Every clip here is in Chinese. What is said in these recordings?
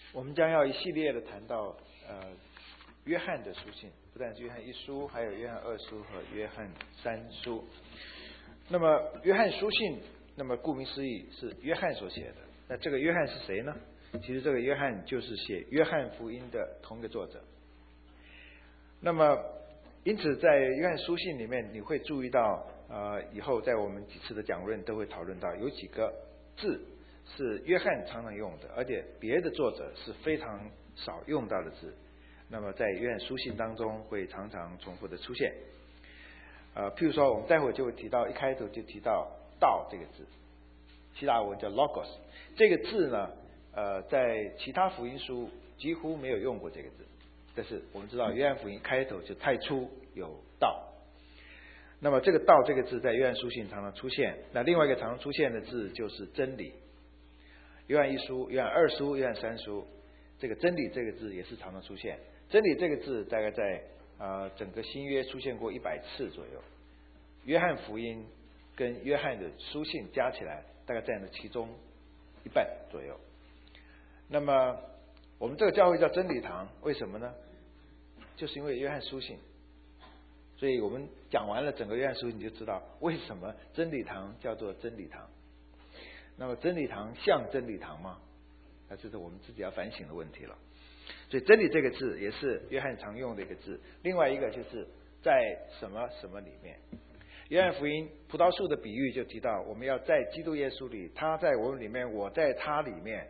我们将要一系列的谈到约翰的书信，不但是约翰一书，还有约翰二书和约翰三书。那么约翰书信，那么顾名思义是约翰所写的。那这个约翰是谁呢？其实这个约翰就是写约翰福音的同一个作者。那么因此在约翰书信里面，你会注意到以后在我们几次的讲论都会讨论到有几个字是约翰常常用的，而且别的作者是非常少用到的字。那么在约翰书信当中会常常重复的出现。譬如说我们待会就会提到，一开头就提到道这个字，希腊文叫 logos 这个字呢，在其他福音书几乎没有用过这个字，但是我们知道约翰福音开头就太初有道。那么这个道这个字在约翰书信常常出现。那另外一个常常出现的字就是真理。约翰一书、约翰二书、约翰三书，这个真理这个字也是常常出现。真理这个字大概在整个新约出现过100次左右。约翰福音跟约翰的书信加起来大概占了其中一半左右。那么我们这个教会叫真理堂，为什么呢？就是因为约翰书信。所以我们讲完了整个约翰书信，你就知道为什么真理堂叫做真理堂。那么真理堂像真理堂吗？那这是我们自己要反省的问题了。所以真理这个字也是约翰常用的一个字。另外一个就是在什么什么里面。约翰福音葡萄树的比喻就提到，我们要在基督耶稣里，他在我们里面，我在他里面。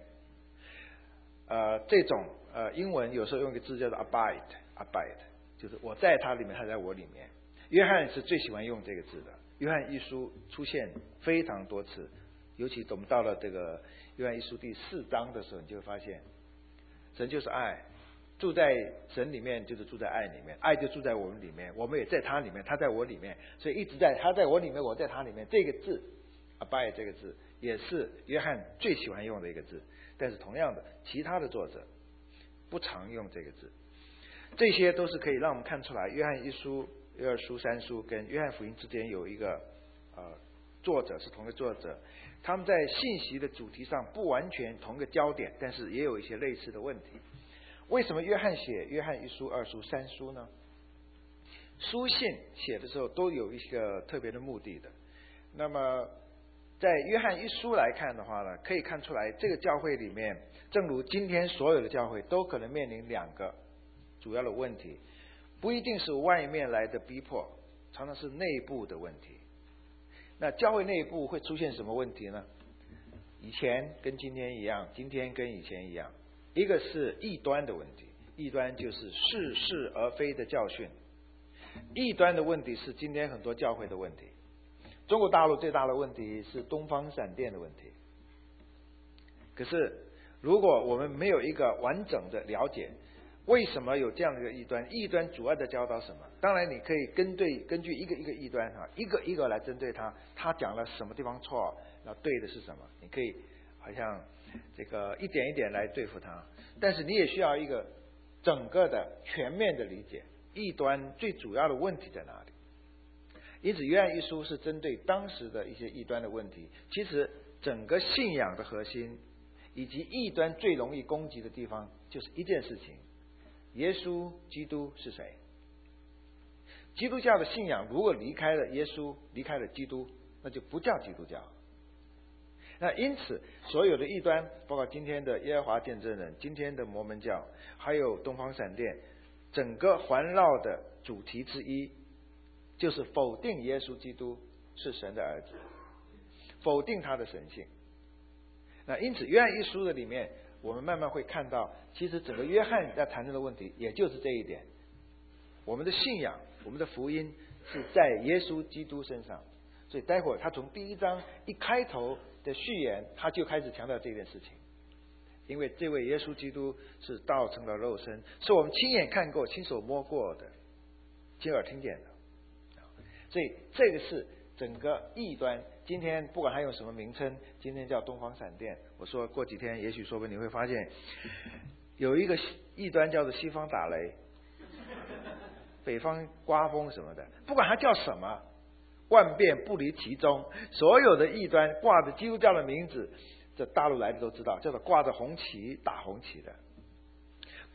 这种英文有时候用一个字叫做 abide， 就是我在他里面，他在我里面。约翰是最喜欢用这个字的。约翰一书出现非常多次，尤其我们到了这个约翰一书第4章的时候，你就会发现神就是爱，住在神里面就是住在爱里面，爱就住在我们里面，我们也在他里面，他在我里面，所以一直在他在我里面，我在他里面。这个字 abide 这个字也是约翰最喜欢用的一个字。但是同样的，其他的作者不常用这个字。这些都是可以让我们看出来，约翰一书、约翰书、三书跟约翰福音之间有一个作者是同一个作者，他们在信息的主题上不完全同一个焦点，但是也有一些类似的问题。为什么约翰写约翰一书、二书、三书呢？书信写的时候都有一个特别的目的的。那么在约翰一书来看的话呢，可以看出来这个教会里面，正如今天所有的教会都可能面临2个主要的问题，不一定是外面来的逼迫，常常是内部的问题。那教会内部会出现什么问题呢？以前跟今天一样，今天跟以前一样。一个是异端的问题，异端就是似是而非的教训。异端的问题是今天很多教会的问题。中国大陆最大的问题是东方闪电的问题。可是如果我们没有一个完整的了解，为什么有这样的一个异端？异端主要在教导什么？当然你可以根据一个一个异端一个一个来针对他讲了什么地方错，那对的是什么？你可以好像这个一点一点来对付他。但是你也需要一个整个的全面的理解，异端最主要的问题在哪里。因此约翰一书是针对当时的一些异端的问题。其实整个信仰的核心以及异端最容易攻击的地方就是一件事情：耶稣基督是谁？基督教的信仰如果离开了耶稣，离开了基督，那就不叫基督教。那因此所有的异端，包括今天的耶和华见证人，今天的摩门教，还有东方闪电，整个环绕的主题之一就是否定耶稣基督是神的儿子，否定他的神性。那因此约翰一书的里面，我们慢慢会看到，其实整个约翰要谈论的问题也就是这一点。我们的信仰，我们的福音是在耶稣基督身上。所以待会儿他从第1章一开头的序言，他就开始强调这件事情。因为这位耶稣基督是道成了肉身，是我们亲眼看过、亲手摸过的、亲耳听见的。所以这个是整个异端。今天不管他用什么名称，今天叫东方闪电。我说过几天，也许说不定你会发现有一个异端叫做西方打雷，北方刮风什么的，不管它叫什么，万变不离其宗。所有的异端挂着基督教的名字，这大陆来的都知道，叫做挂着红旗打红旗的。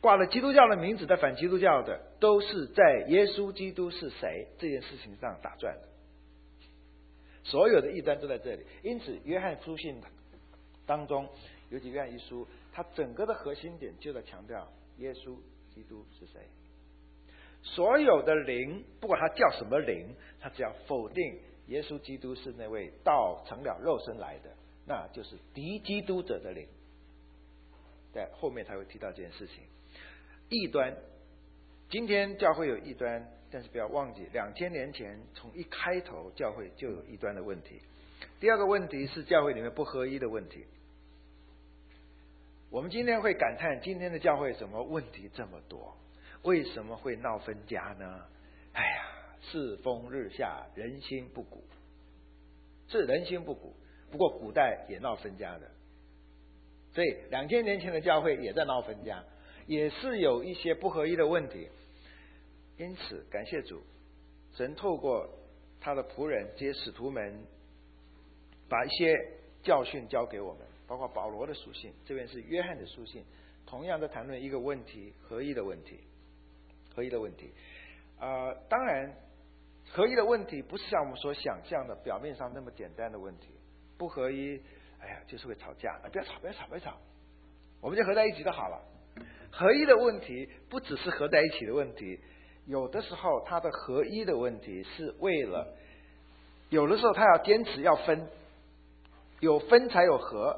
挂了基督教的名字的反基督教的，都是在耶稣基督是谁这件事情上打转的。所有的异端都在这里。因此约翰书信当中，尤其约翰一书，它整个的核心点就在强调耶稣基督是谁。所有的灵，不管他叫什么灵，他只要否定耶稣基督是那位道成了肉身来的，那就是敌基督者的灵。在后面才会提到这件事情。异端，今天教会有异端，但是不要忘记2000年前从一开头教会就有异端的问题。第二个问题是教会里面不合一的问题。我们今天会感叹今天的教会怎么问题这么多，为什么会闹分家呢？哎呀，世风日下，人心不古。是人心不古，不过古代也闹分家的。所以2000年前的教会也在闹分家，也是有一些不合一的问题。因此感谢主，神透过他的仆人这些使徒们，把一些教训交给我们，包括保罗的书信，这边是约翰的书信，同样的谈论一个问题，合一的问题。合一的问题，当然合一的问题不是像我们所想象的表面上那么简单的问题。不合一，哎呀，就是会吵架，不要吵，不要吵，不要吵，我们就合在一起就好了。合一的问题不只是合在一起的问题，有的时候它的合一的问题是为了，有的时候他要坚持要分，有分才有合。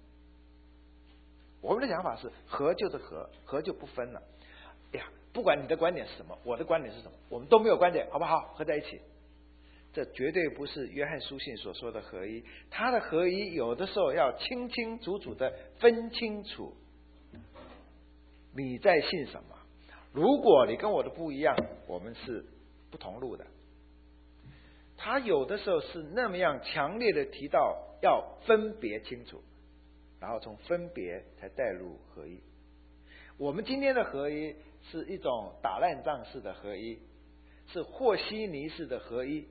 我们的想法是合就是合，合就不分了。哎呀，不管你的观点是什么，我的观点是什么，我们都没有观点，好不好？合在一起。这绝对不是约翰书信所说的合一。他的合一有的时候要清清楚楚的分清楚你在信什么。如果你跟我的不一样，我们是不同路的。他有的时候是那么样强烈的提到要分别清楚，然后从分别才带入合一。我们今天的合一是一种打烂仗式的合一，是和稀泥式的合一。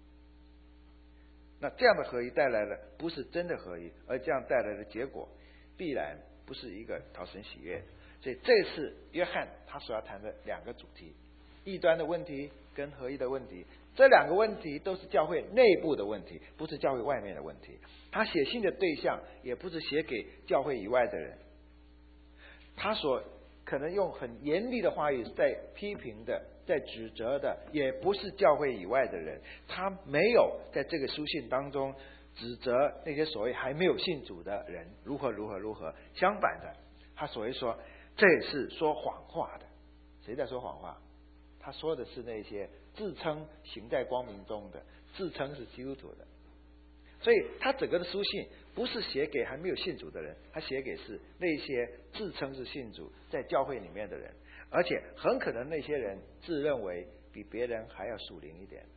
那这样的合一带来的不是真的合一，而这样带来的结果必然不是一个讨神喜悦。所以这是约翰他所要谈的两个主题，异端的问题跟合一的问题。这两个问题都是教会内部的问题，不是教会外面的问题。他写信的对象也不是写给教会以外的人，他所可能用很严厉的话语在批评的，在指责的，也不是教会以外的人。他没有在这个书信当中指责那些所谓还没有信主的人如何如何如何。相反的，他所谓说这也是说谎话的。谁在说谎话？他说的是那些自称行在光明中的，自称是基督徒的。所以他整个的书信不是写给还没有信主的人，他写给是那些自称是信主在教会里面的人，而且很可能那些人自认为比别人还要属灵一点。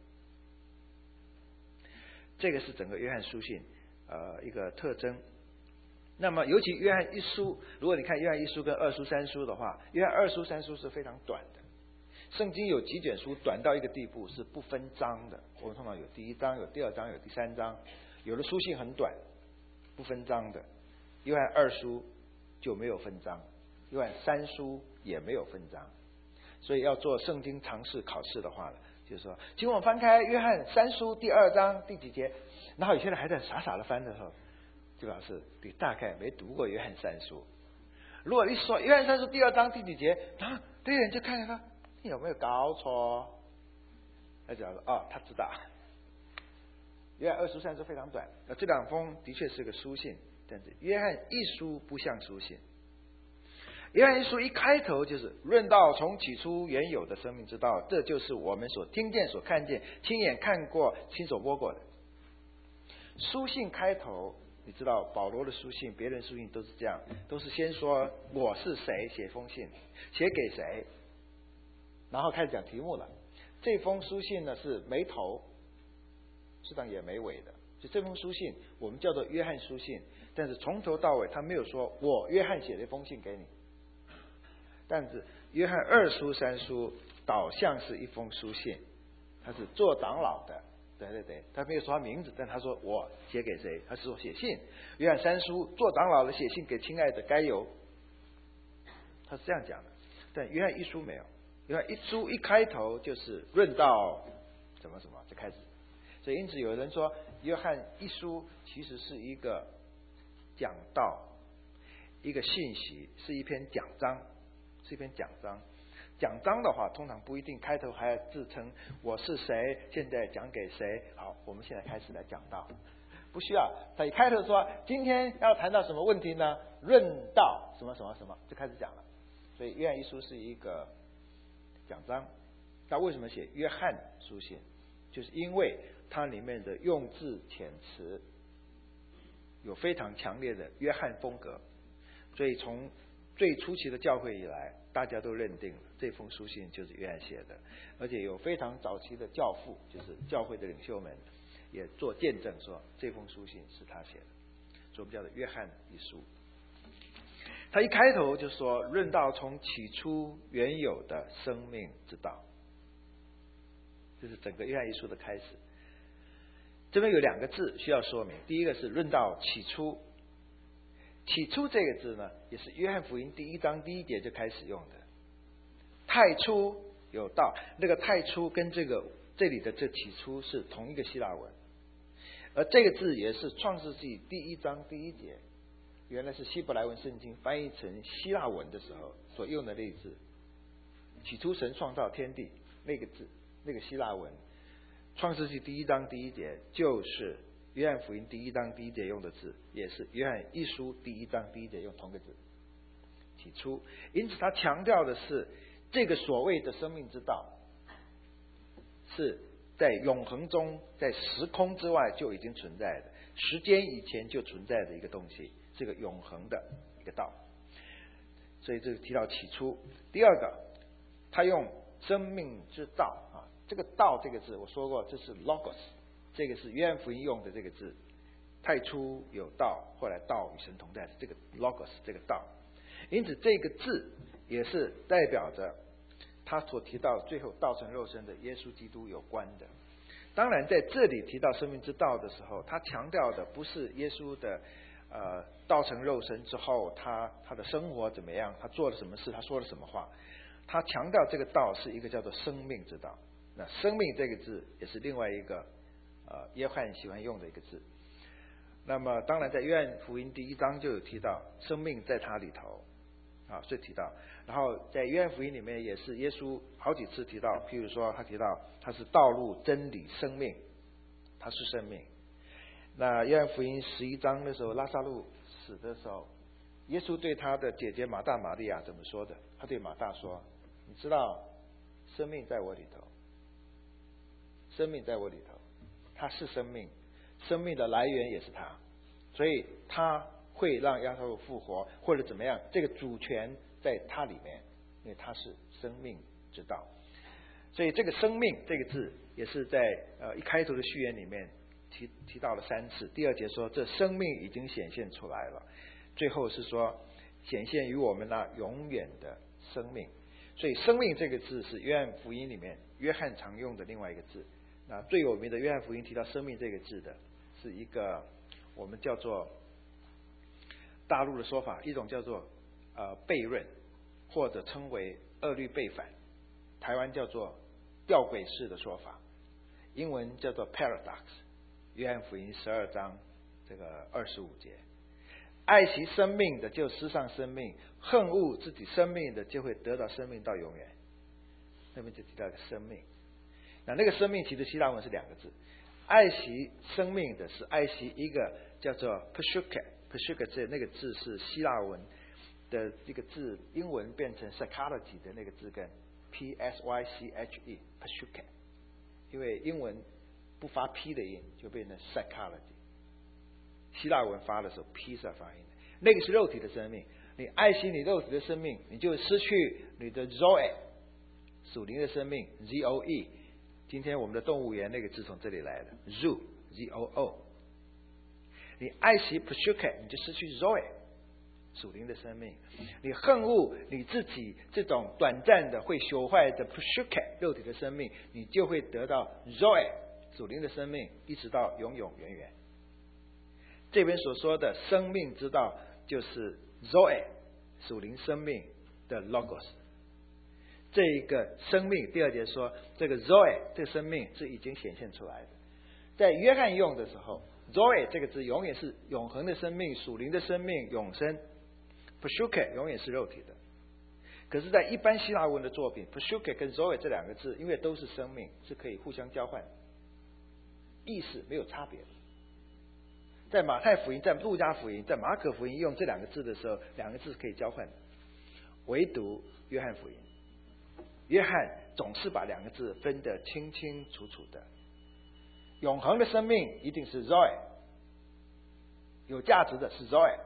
这个是整个约翰书信一个特征。那么尤其约翰一书，如果你看约翰一书跟二书三书的话，约翰二书三书是非常短的。圣经有几卷书短到一个地步是不分章的，我们通常有第一章，有第二章，有第三章。有的书信很短，不分章的。约翰二书就没有分章，约翰三书也没有分章。所以要做圣经常识考试的话呢，就是说，请我翻开约翰三书第二章第几节，然后有些人还在傻傻的翻的时候，就表示你大概没读过约翰三书。如果一说约翰三书第二章第几节，然后对人就看看你有没有搞错，他就说他知道。约翰二书三书非常短，这两封的确是个书信，但是约翰一书不像书信。约翰一书一开头就是论到从起初原有的生命之道，这就是我们所听见、所看见、亲眼看过、亲手摸过的。书信开头，你知道保罗的书信、别人书信都是这样，都是先说我是谁，写封信，写给谁，然后开始讲题目了。这封书信呢是没头，实际上也没尾的。就这封书信我们叫做约翰书信，但是从头到尾他没有说我约翰写了一封信给你。但是约翰二书三书导向是一封书信，他是做长老的，对，他没有说他名字，但他说我写给谁，他是说写信。约翰三书做长老的写信给亲爱的该犹，他是这样讲的。 但约翰一书没有，约翰一书一开头就是论到什么什么就开始，所以因此有人说约翰一书其实是一个讲道，一个信息，是一篇讲章，是一篇讲章。讲章的话，通常不一定开头还要自称我是谁，现在讲给谁。好，我们现在开始来讲道，不需要。他一开头说今天要谈到什么问题呢？论到什么什么什么，就开始讲了。所以约翰一书是一个讲章。那为什么写约翰书信？就是因为它里面的用字遣词有非常强烈的约翰风格，所以从最初期的教会以来，大家都认定了这封书信就是约翰写的，而且有非常早期的教父，就是教会的领袖们也做见证说这封书信是他写的，所以我们叫做约翰一书。他一开头就说论到从起初原有的生命之道，这是整个约翰一书的开始。这边有两个字需要说明，第一个是论到起初。起初这个字呢，也是约翰福音第1章第1节就开始用的。太初有道，那个太初跟这里的这起初是同一个希腊文，而这个字也是创世纪第1章第1节，原来是希伯来文圣经翻译成希腊文的时候所用的那个字。起初神创造天地，那个字，那个希腊文，创世纪第1章第1节就是约翰福音第1章第1节用的字，也是约翰一书第1章第1节用同个字，起初。因此他强调的是这个所谓的生命之道是在永恒中，在时空之外就已经存在的，时间以前就存在的一个东西，是个永恒的一个道。所以这个提到起初。第二个，他用生命之道啊，这个道这个字我说过，这是 logos， 这个是约翰福音用的这个字，太初有道，后来道与神同在，这个 logos 这个道。因此这个字也是代表着他所提到最后道成肉身的耶稣基督有关的。当然在这里提到生命之道的时候，他强调的不是耶稣的道成肉身之后他的生活怎么样，他做了什么事，他说了什么话。他强调这个道是一个叫做生命之道。那生命这个字也是另外一个约翰喜欢用的一个字。那么当然在约翰福音第1章就有提到生命在他里头啊，是提到。然后在约翰福音里面也是耶稣好几次提到，譬如说他提到他是道路真理生命，他是生命。那约翰福音11章的时候，拉撒路死的时候，耶稣对他的姐姐马大玛利亚怎么说的？他对马大说，你知道生命在我里头，生命在我里头，他是生命，生命的来源也是他，所以他会让拉撒路复活或者怎么样，这个主权在他里面，因为他是生命之道。所以这个生命这个字也是在一开头的序言里面提到了3次。第2节说这生命已经显现出来了，最后是说显现于我们那永远的生命。所以生命这个字是约翰福音里面约翰常用的另外一个字。那最有名的约翰福音提到生命这个字的是一个我们叫做大陆的说法，一种叫做悖论，或者称为二律背反，台湾叫做吊诡式的说法，英文叫做 paradox。 约翰福音12章这个25节，爱惜生命的就失丧生命，恨恶自己生命的就会得到生命到永远。那边就提到一个生命，那个生命其实希腊文是2个字，爱惜生命的是爱惜一个叫做 psyche 这那个字是希腊文的这个字，英文变成 psychology 的那个字根 psyche psyche， 因为英文不发 p 的音就变成 psychology， 希腊文发的时候 p 是发音的，那个是肉体的生命，你爱惜你肉体的生命，你就失去你的 zoe 属灵的生命 zoe。 今天我们的动物园那个字从这里来的 zoo zoo， 你爱惜 psyche 你就失去 zoe 属灵的生命，你恨恶你自己这种短暂的会朽坏的 psyche 肉体的生命，你就会得到 zoe 属灵的生命，一直到永永远远。这边所说的生命之道就是 zoe 属灵生命的 logos， 这一个生命，第二节说这个 Zoe 这个生命是已经显现出来的。在约翰用的时候 Zoe 这个字永远是永恒的生命、属灵的生命、永生。Pshuke 永远是肉体的。可是在一般希腊文的作品 Pshuke 跟 Zoe 这两个字因为都是生命，是可以互相交换，意思没有差别。在马太福音、在路加福音、在马可福音用这两个字的时候，两个字是可以交换的。唯独约翰福音，约翰总是把两个字分得清清楚楚的。永恒的生命一定是 Zoe， 有价值的是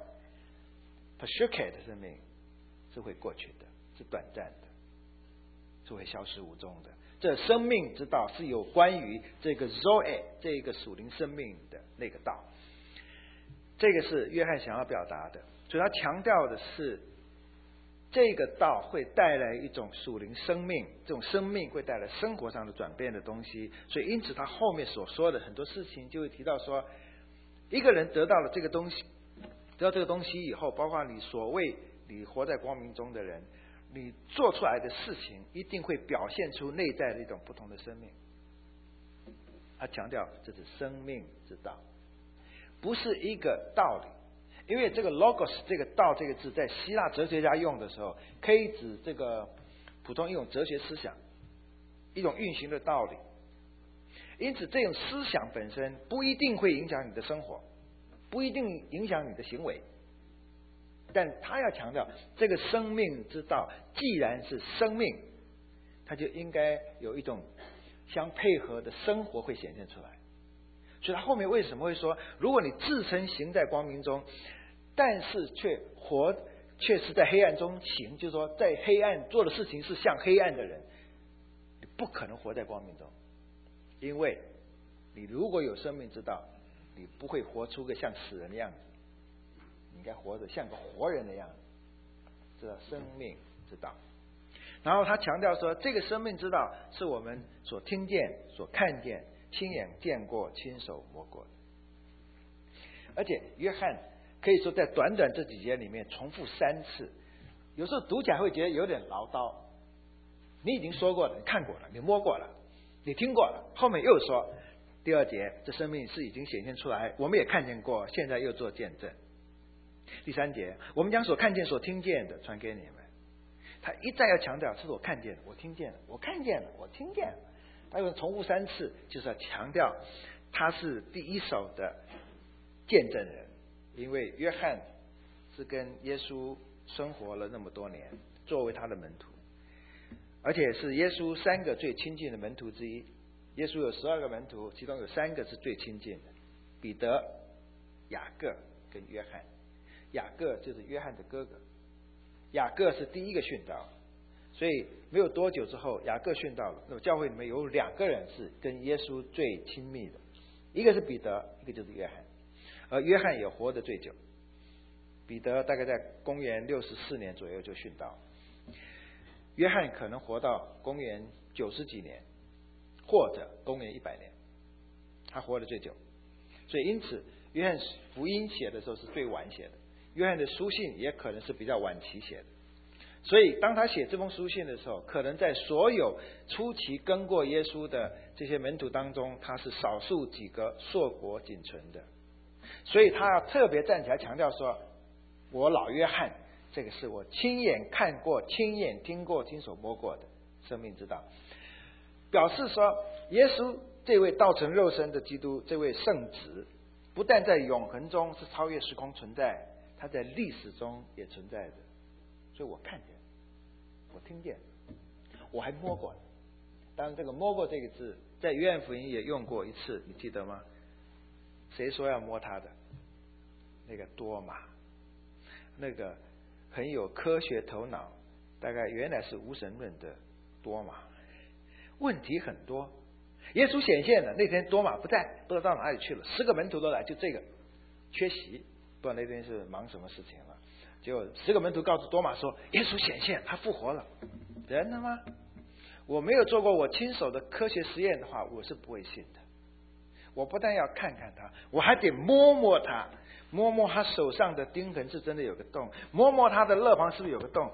Zoe。Pshuke 的生命是会过去的，是短暂的，是会消失无踪的。这生命之道是有关于这个 Zoe 这个属灵生命的那个道。这个是约翰想要表达的，所以他强调的是这个道会带来一种属灵生命，这种生命会带来生活上的转变的东西。所以因此他后面所说的很多事情就会提到说，一个人得到了这个东西，得到这个东西以后，包括你所谓你活在光明中的人，你做出来的事情一定会表现出内在的一种不同的生命。他强调这是生命之道，不是一个道理。因为这个 logos 这个道这个字在希腊哲学家用的时候，可以指这个普通一种哲学思想，一种运行的道理。因此这种思想本身不一定会影响你的生活，不一定影响你的行为，但他要强调这个生命之道既然是生命，它就应该有一种相配合的生活会显现出来。所以他后面为什么会说，如果你自称行在光明中，但是却是在黑暗中行，就是说在黑暗做的事情是像黑暗的人，你不可能活在光明中。因为你如果有生命之道，你不会活出个像死人的样子，你应该活得像个活人的样子，这叫生命之道。然后他强调说，这个生命之道是我们所听见、所看见、亲眼见过、亲手摸过的。而且约翰可以说在短短这几节里面重复3次，有时候读起来会觉得有点唠叨。你已经说过了，你看过了，你摸过了，你听过了，后面又说第2节，这生命是已经显现出来，我们也看见过，现在又做见证。第3节，我们将所看见、所听见的传给你们。他一再要强调，这是我看见了，我听见了，我看见了，我听见了。他又重复3次，就是要强调他是第一手的见证人。因为约翰是跟耶稣生活了那么多年，作为他的门徒，而且是耶稣3个最亲近的门徒之一。耶稣有12个门徒，其中有3个是最亲近的，彼得、雅各跟约翰。雅各就是约翰的哥哥，雅各是第一个殉道，所以没有多久之后雅各殉道了。那么教会里面有2个人是跟耶稣最亲密的，一个是彼得，一个就是约翰。而约翰也活得最久，彼得大概在公元64年左右就殉道，约翰可能活到公元90几年，或者公元100年，他活得最久。所以因此约翰福音写的时候是最晚写的，约翰的书信也可能是比较晚期写的。所以当他写这封书信的时候，可能在所有初期跟过耶稣的这些门徒当中，他是少数几个硕果仅存的。所以他要特别站起来强调说，我老约翰，这个是我亲眼看过、亲眼听过、亲手摸过的生命之道，表示说耶稣这位道成肉身的基督，这位圣子，不但在永恒中是超越时空存在，他在历史中也存在的。所以我看见，我听见，我还摸过。当然这个摸过这个字在约翰福音也用过一次，你记得吗？谁说要摸他的？那个多马，那个很有科学头脑，大概原来是无神论的多马，问题很多。耶稣显现了，那天多马不在，不知道到哪里去了，10个门徒都来，就这个缺席，不知道那天是忙什么事情了。结果10个门徒告诉多马说，耶稣显现，他复活了。真的吗？我没有做过我亲手的科学实验的话，我是不会信的。我不但要看看他，我还得摸摸他，摸摸他手上的钉痕是真的有个洞，摸摸他的肋旁是不是有个洞。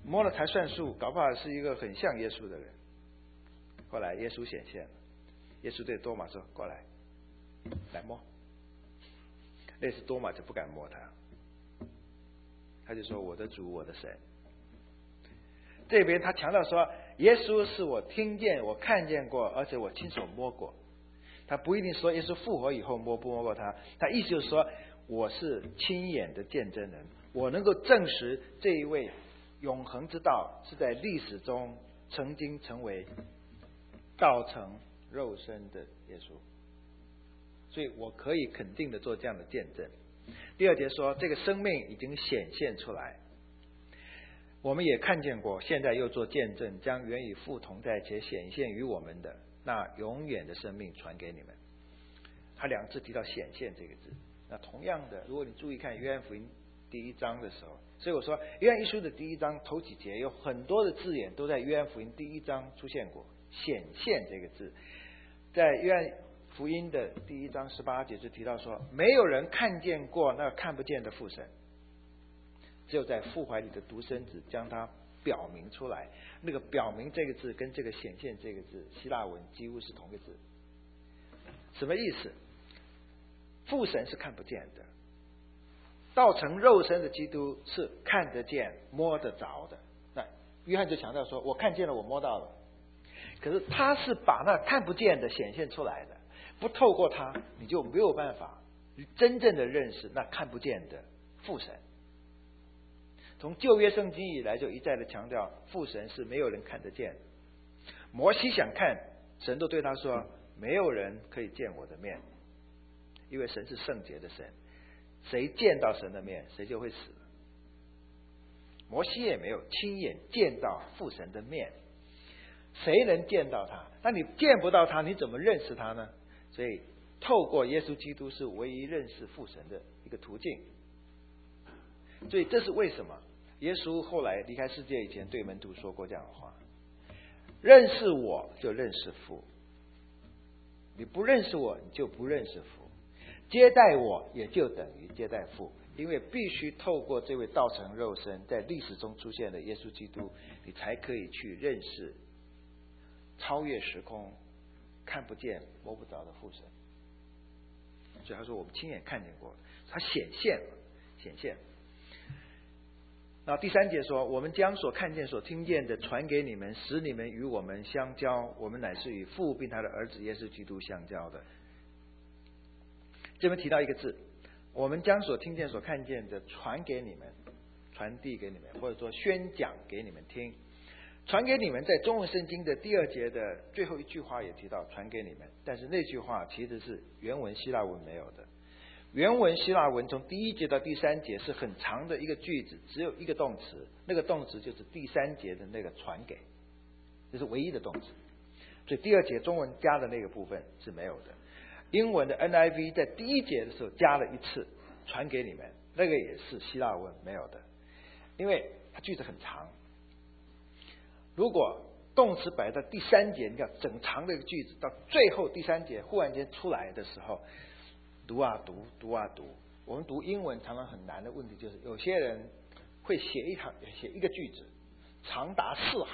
摸了才算数，搞不好是一个很像耶稣的人。后来耶稣显现了，耶稣对多马说：“过来，来摸。”那时多马就不敢摸他，他就说：“我的主，我的神。”这边他强调说，耶稣是我听见、我看见过，而且我亲手摸过。他不一定说耶稣复活以后摸不摸过他，他意思就是说，我是亲眼的见证人，我能够证实这一位永恒之道是在历史中曾经成为道成肉身的耶稣，所以我可以肯定的做这样的见证。第二节说，这个生命已经显现出来，我们也看见过，现在又做见证，将原与父同在且显现于我们的那永远的生命传给你们。他两次提到显现这个字。那同样的，如果你注意看约翰福音第1章的时候，所以我说约翰一书的第1章头几节有很多的字眼都在约翰福音第1章出现过。显现这个字在约翰福音的第1章18节就提到说，没有人看见过那看不见的父神，只有在父怀里的独生子将它表明出来。那个表明这个字跟这个显现这个字希腊文几乎是同个字。什么意思？父神是看不见的，道成肉身的基督是看得见摸得着的。那约翰就强调说，我看见了，我摸到了。可是他是把那看不见的显现出来的，不透过他你就没有办法真正的认识那看不见的父神。从旧约圣经以来就一再的强调，父神是没有人看得见的。摩西想看，神都对他说，没有人可以见我的面，因为神是圣洁的神，谁见到神的面谁就会死。摩西也没有亲眼见到父神的面，谁能见到他？那你见不到他，你怎么认识他呢？所以透过耶稣基督是唯一认识父神的一个途径。所以这是为什么耶稣后来离开世界以前对门徒说过这样的话，认识我就认识父，你不认识我你就不认识父，接待我也就等于接待父。因为必须透过这位道成肉身在历史中出现的耶稣基督，你才可以去认识超越时空看不见摸不着的父神。所以他说我们亲眼看见过，他显现了，显现。那第3节说，我们将所看见所听见的传给你们，使你们与我们相交，我们乃是与父并他的儿子耶稣基督相交的。这边提到一个字，我们将所听见所看见的传给你们，传递给你们，或者说宣讲给你们听。传给你们在中文圣经的第2节的最后一句话也提到传给你们，但是那句话其实是原文希腊文没有的。原文希腊文从第1节到第3节是很长的一个句子，只有一个动词，那个动词就是第3节的那个传给，这是唯一的动词。所以第2节中文加的那个部分是没有的。英文的 NIV 在第1节的时候加了一次传给你们，那个也是希腊文没有的，因为它句子很长。如果动词摆在第3节，你看整长的一个句子到最后第3节忽然间出来的时候，读啊读，读啊读。我们读英文常常很难的问题就是，有些人会写一个句子长达4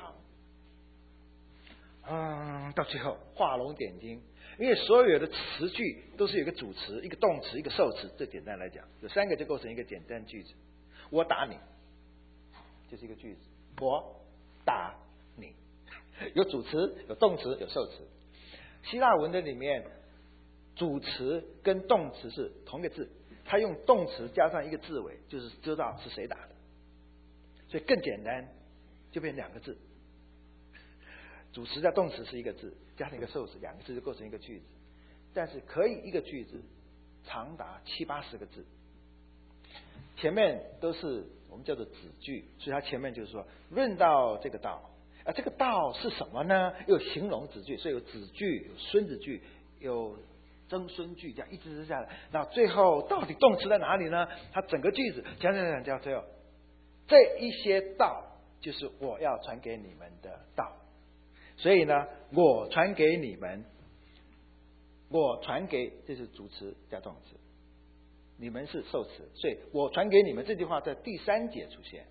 行，到最后画龙点睛，因为所有的词句都是有一个主词、一个动词、一个受词。最简单来讲，有3个就构成一个简单句子。我打你，就是一个句子。我打你，有主词、有动词、有受词。希腊文的里面，主词跟动词是同一个字，他用动词加上一个字尾，就是知道是谁打的，所以更简单，就变成2个字。主词加动词是一个字，加上一个受词，2个字就构成一个句子。但是可以一个句子长达70-80个字，前面都是我们叫做子句，所以它前面就是说论到这个道，这个道是什么呢？有形容子句，所以有子句、有孙子句、有曾孙句，这样一直下来。那最后到底动词在哪里呢？它整个句子讲到最后，这一些道就是我要传给你们的道。所以呢，我传给你们，我传给，这是主词加动词，你们是受词，所以我传给你们这句话在第3节出现。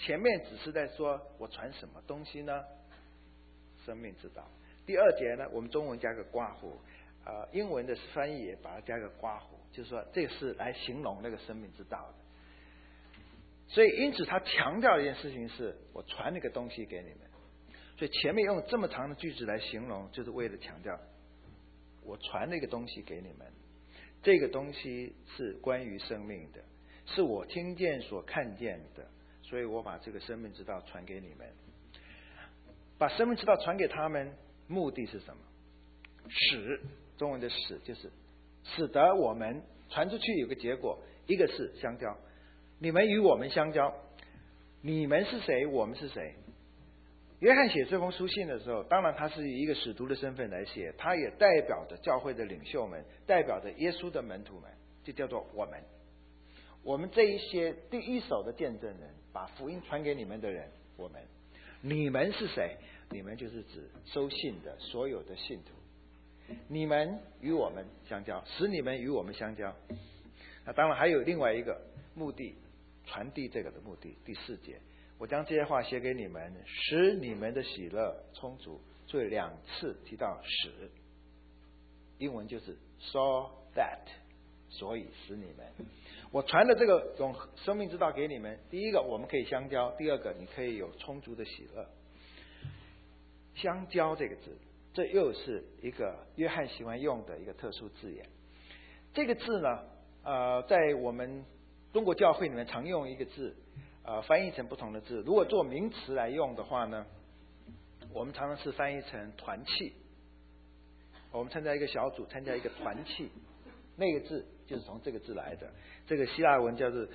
前面只是在说我传什么东西呢？生命之道。第二节呢，我们中文加个括弧，英文的翻译也把它加个括弧，就是说这是来形容那个生命之道的。所以因此他强调一件事情是，我传那个东西给你们。所以前面用这么长的句子来形容，就是为了强调我传那个东西给你们。这个东西是关于生命的，是我听见所看见的，所以我把这个生命之道传给你们。把生命之道传给他们，目的是什么？使，中文的使就是使得我们传出去有个结果，一个是相交，你们与我们相交，你们是谁，我们是谁？约翰写这封书信的时候，当然他是以一个使徒的身份来写，他也代表着教会的领袖们，代表着耶稣的门徒们，就叫做我们。我们这一些第一手的见证人，把福音传给你们的人，我们。你们是谁？你们就是指收信的所有的信徒。你们与我们相交，使你们与我们相交。那当然还有另外一个目的，传递这个的目的。第4节，我将这些话写给你们，使你们的喜乐充足。所以2次提到使，英文就是 so that， 所以使你们。我传的这个种生命之道给你们，第一个我们可以相交，第二个你可以有充足的喜乐。相交这个字，这又是一个约翰喜欢用的一个特殊字眼。这个字呢，在我们中国教会里面常用一个字，翻译成不同的字。如果做名词来用的话呢，我们常常是翻译成团契。我们参加一个小组，参加一个团契，那个字就是从这个字来的。这个希腊文叫做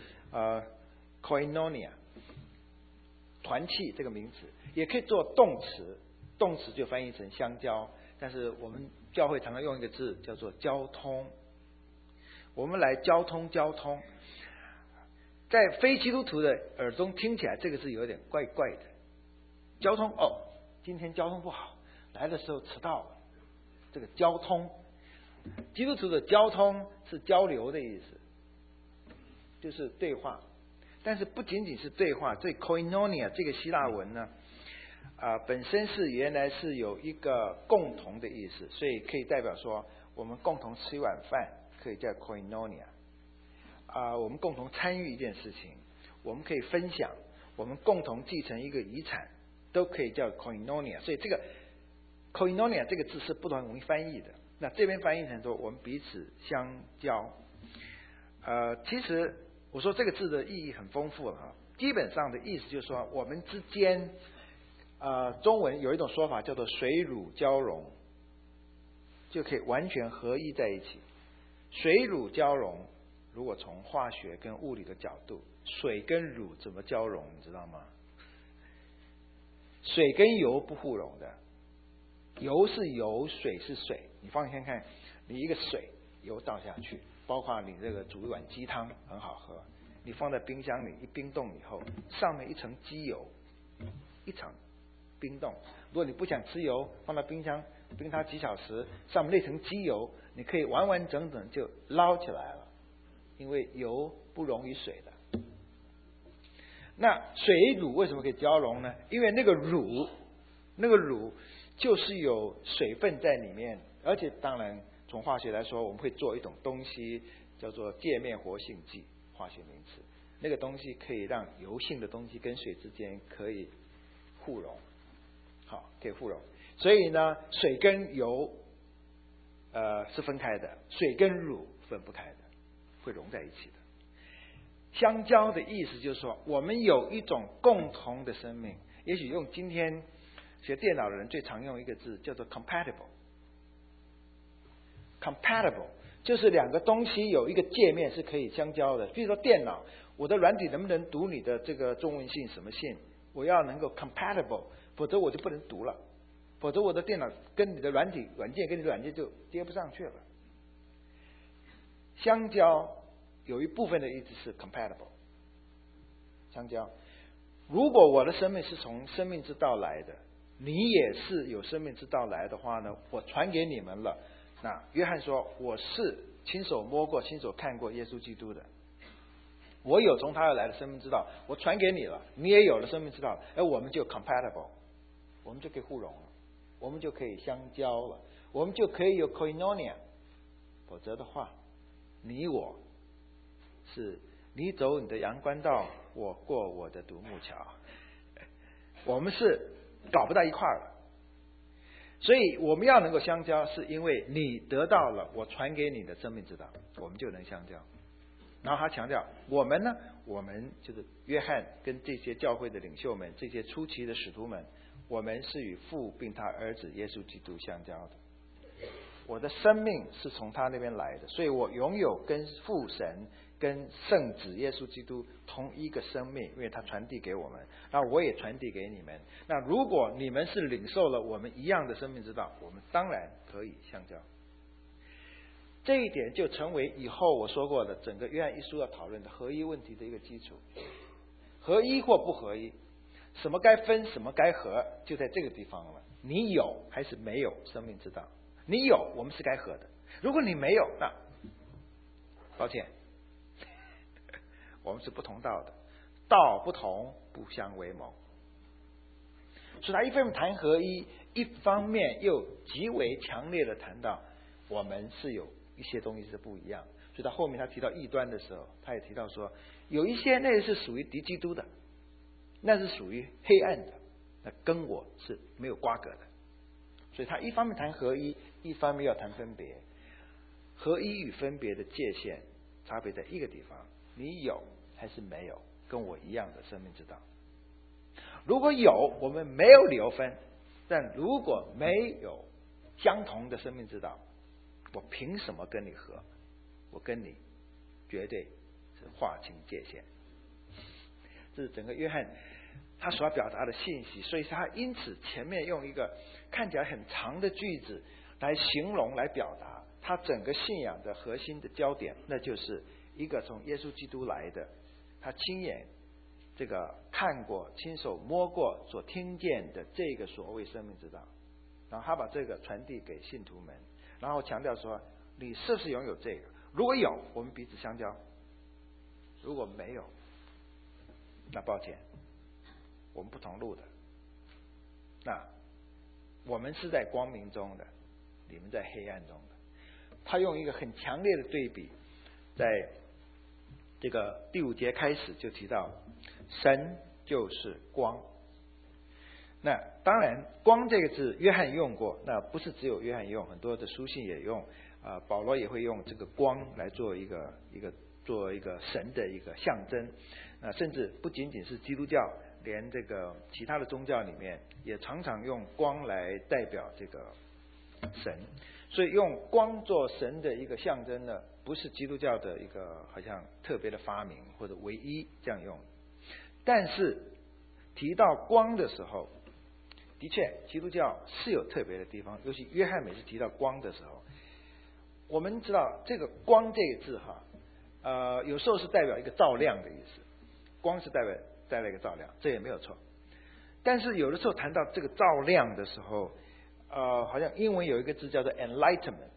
koinonia， 团契这个名词，也可以做动词，动词就翻译成相交。但是我们教会常常用一个字叫做交通。我们来交通，在非基督徒的耳中听起来这个字有点怪怪的。交通，今天交通不好，来的时候迟到了。这个交通，基督徒的交通是交流的意思，就是对话。但是不仅仅是对话，这 koinonia 这个希腊文呢，本身是原来是有一个共同的意思，所以可以代表说我们共同吃一碗饭，可以叫 koinonia。我们共同参与一件事情，我们可以分享，我们共同继承一个遗产，都可以叫 koinonia。所以这个 koinonia 这个字是不容易翻译的。那这边翻译成说我们彼此相交。其实我说这个字的意义很丰富了，基本上的意思就是说我们之间，中文有一种说法叫做水乳交融，就可以完全合一在一起。水乳交融，如果从化学跟物理的角度，水跟乳怎么交融你知道吗？水跟油不互溶的，油是油，水是水。你放心看看，你一个水油倒下去，包括你这个煮一碗鸡汤很好喝，你放在冰箱里一冰冻以后，上面一层鸡油，一层冰冻。如果你不想吃油，放到冰箱冰它几小时，上面那层鸡油你可以完完整整就捞起来了，因为油不溶于水的。那水乳为什么可以交融呢？因为那个乳就是有水分在里面，而且当然从化学来说，我们会做一种东西叫做界面活性剂，化学名词。那个东西可以让油性的东西跟水之间可以互溶，好，可以互溶。所以呢，水跟油是分开的，水跟乳分不开的，会融在一起的。相交的意思就是说，我们有一种共同的生命。也许用今天学电脑的人最常用一个字叫做 compatible。compatible 就是两个东西有一个界面是可以相交的。比如说电脑，我的软体能不能读你的这个中文信什么信，我要能够 compatible， 否则我就不能读了，否则我的电脑跟你的软件跟你的软件就接不上去了。相交有一部分的意思是 compatible， 相交。如果我的生命是从生命之道来的，你也是有生命之道来的话呢，我传给你们了。那约翰说，我是亲手摸过亲手看过耶稣基督的， 我有从他而来的生命之道，我传给你了，你也有了生命之道，我们就 compatible， 我们就可以互融了，我们就可以相交了，我们就可以有 koinonia。否则的话，你我是你走你的阳关道，我过我的独木桥，我们是搞不到一块儿了。所以我们要能够相交，是因为你得到了我传给你的生命之道，我们就能相交。然后他强调，我们呢，我们就是约翰跟这些教会的领袖们，这些初期的使徒们，我们是与父并他儿子耶稣基督相交的。我的生命是从他那边来的，所以我拥有跟父神跟圣子耶稣基督同一个生命，因为他传递给我们，那我也传递给你们。那如果你们是领受了我们一样的生命之道，我们当然可以相交。这一点就成为以后我说过的整个约翰一书要讨论的合一问题的一个基础。合一或不合一，什么该分什么该合，就在这个地方了。你有还是没有生命之道？你有，我们是该合的；如果你没有，那抱歉，我们是不同道的，道不同不相为谋。所以他一方面谈合一，一方面又极为强烈的谈到我们是有一些东西是不一样。所以他后面他提到异端的时候，他也提到说，有一些那是属于敌基督的，那是属于黑暗的，那跟我是没有瓜葛的。所以他一方面谈合一，一方面要谈分别。合一与分别的界限差别在一个地方，你有还是没有跟我一样的生命之道。如果有，我们没有理由分；但如果没有相同的生命之道，我凭什么跟你合？我跟你绝对是划清界限。这是整个约翰他所要表达的信息，所以他因此前面用一个看起来很长的句子来形容、来表达他整个信仰的核心的焦点，那就是一个从耶稣基督来的，他亲眼这个看过、亲手摸过、所听见的这个所谓生命之道，然后他把这个传递给信徒们，然后强调说：你是不是拥有这个？如果有，我们彼此相交；如果没有，那抱歉，我们不同路的。那我们是在光明中的，你们在黑暗中的。他用一个很强烈的对比，在这个第5节开始就提到，神就是光。那当然，光这个字约翰用过，那不是只有约翰用，很多的书信也用，保罗也会用这个光来做一个神的一个象征。甚至不仅仅是基督教，连这个其他的宗教里面也常常用光来代表这个神。所以用光做神的一个象征呢，不是基督教的一个好像特别的发明或者唯一这样用。但是提到光的时候，的确基督教是有特别的地方，尤其约翰每次提到光的时候，我们知道这个光这个字有时候是代表一个照亮的意思，光是带来一个照亮，这也没有错。但是有的时候谈到这个照亮的时候，好像英文有一个字叫做 enlightenment。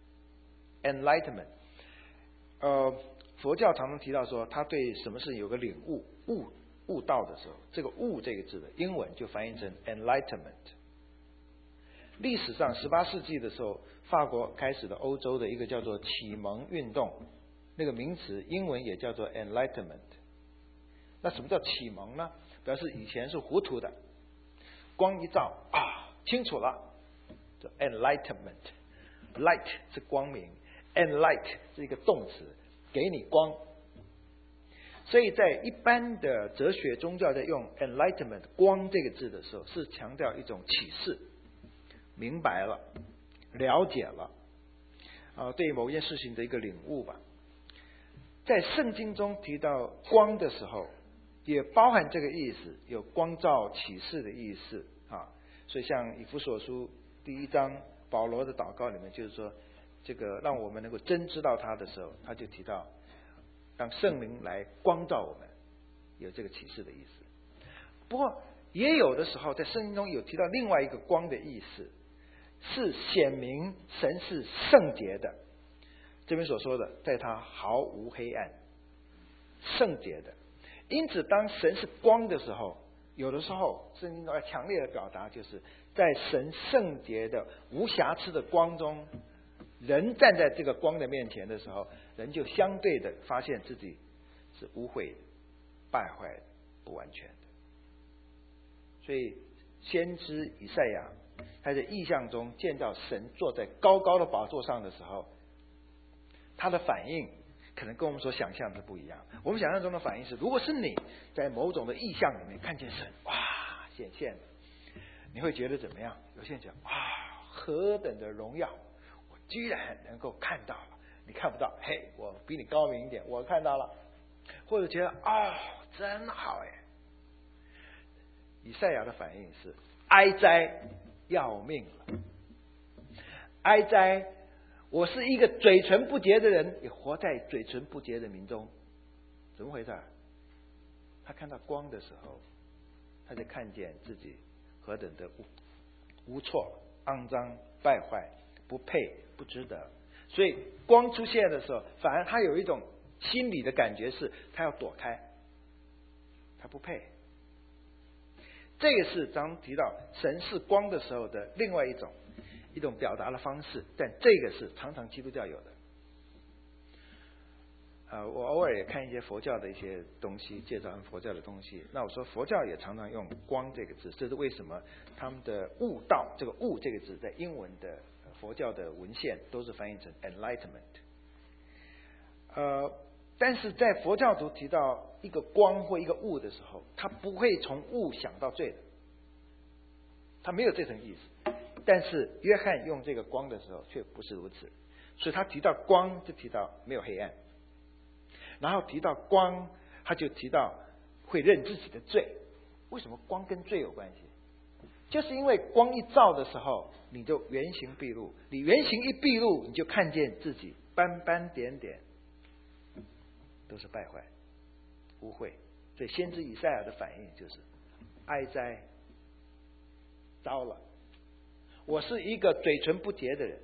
佛教常常提到说，他对什么事有个领悟道的时候，这个悟这个字的英文就翻译成 enlightenment。历史上18世纪的时候，法国开始的欧洲的一个叫做启蒙运动，那个名词英文也叫做 enlightenment。那什么叫启蒙呢？表示以前是糊涂的，光一照清楚了，叫 enlightenment。light 是光明， enlight 是一个动词，给你光。所以在一般的哲学宗教在用 enlightenment 光这个字的时候，是强调一种启示，明白了，了解了，对某件事情的一个领悟吧。在圣经中提到光的时候，也包含这个意思，有光照启示的意思所以像以弗所书第1章保罗的祷告里面，就是说这个让我们能够真知道他的时候，他就提到让圣灵来光照我们，有这个启示的意思。不过也有的时候在圣经中有提到另外一个光的意思，是显明神是圣洁的，这边所说的在他毫无黑暗。 圣洁的。因此，当神是光的时候，有的时候圣经中要强烈的表达，就是在神圣洁的无瑕疵的光中，人站在这个光的面前的时候，人就相对的发现自己是污秽的、败坏的、不完全的。所以先知以赛亚他在异象中见到神坐在高高的宝座上的时候，他的反应可能跟我们所想象的不一样。我们想象中的反应是，如果是你在某种的异象里面看见神哇显现了，你会觉得怎么样？有些人讲哇何等的荣耀，我居然能够看到了，你看不到，嘿，我比你高明一点，我看到了。或者觉得真好哎。以赛亚的反应是哀哉，要命了！哀哉，我是一个嘴唇不洁的人，也活在嘴唇不洁的民中。怎么回事？他看到光的时候，他就看见自己何等的无措、肮脏、败坏、不配、不值得。所以光出现的时候，反而他有一种心理的感觉是，他要躲开，他不配。这个是当提到神是光的时候的另外一种表达的方式，但这个是常常基督教有的。我偶尔也看一些佛教的一些东西，介绍佛教的东西。那我说佛教也常常用光这个字，这是为什么？他们的悟道，这个悟这个字在英文的佛教的文献都是翻译成 enlightenment。但是在佛教徒提到一个光或一个悟的时候，他不会从悟想到罪的，他没有这层意思。但是约翰用这个光的时候却不是如此，所以他提到光就提到没有黑暗，然后提到光他就提到会认自己的罪。为什么光跟罪有关系？就是因为光一照的时候，你就原形毕露，你原形一毕露，你就看见自己斑斑点点都是败坏、污秽。所以先知以赛亚的反应就是哀哉，糟了，我是一个嘴唇不洁的人。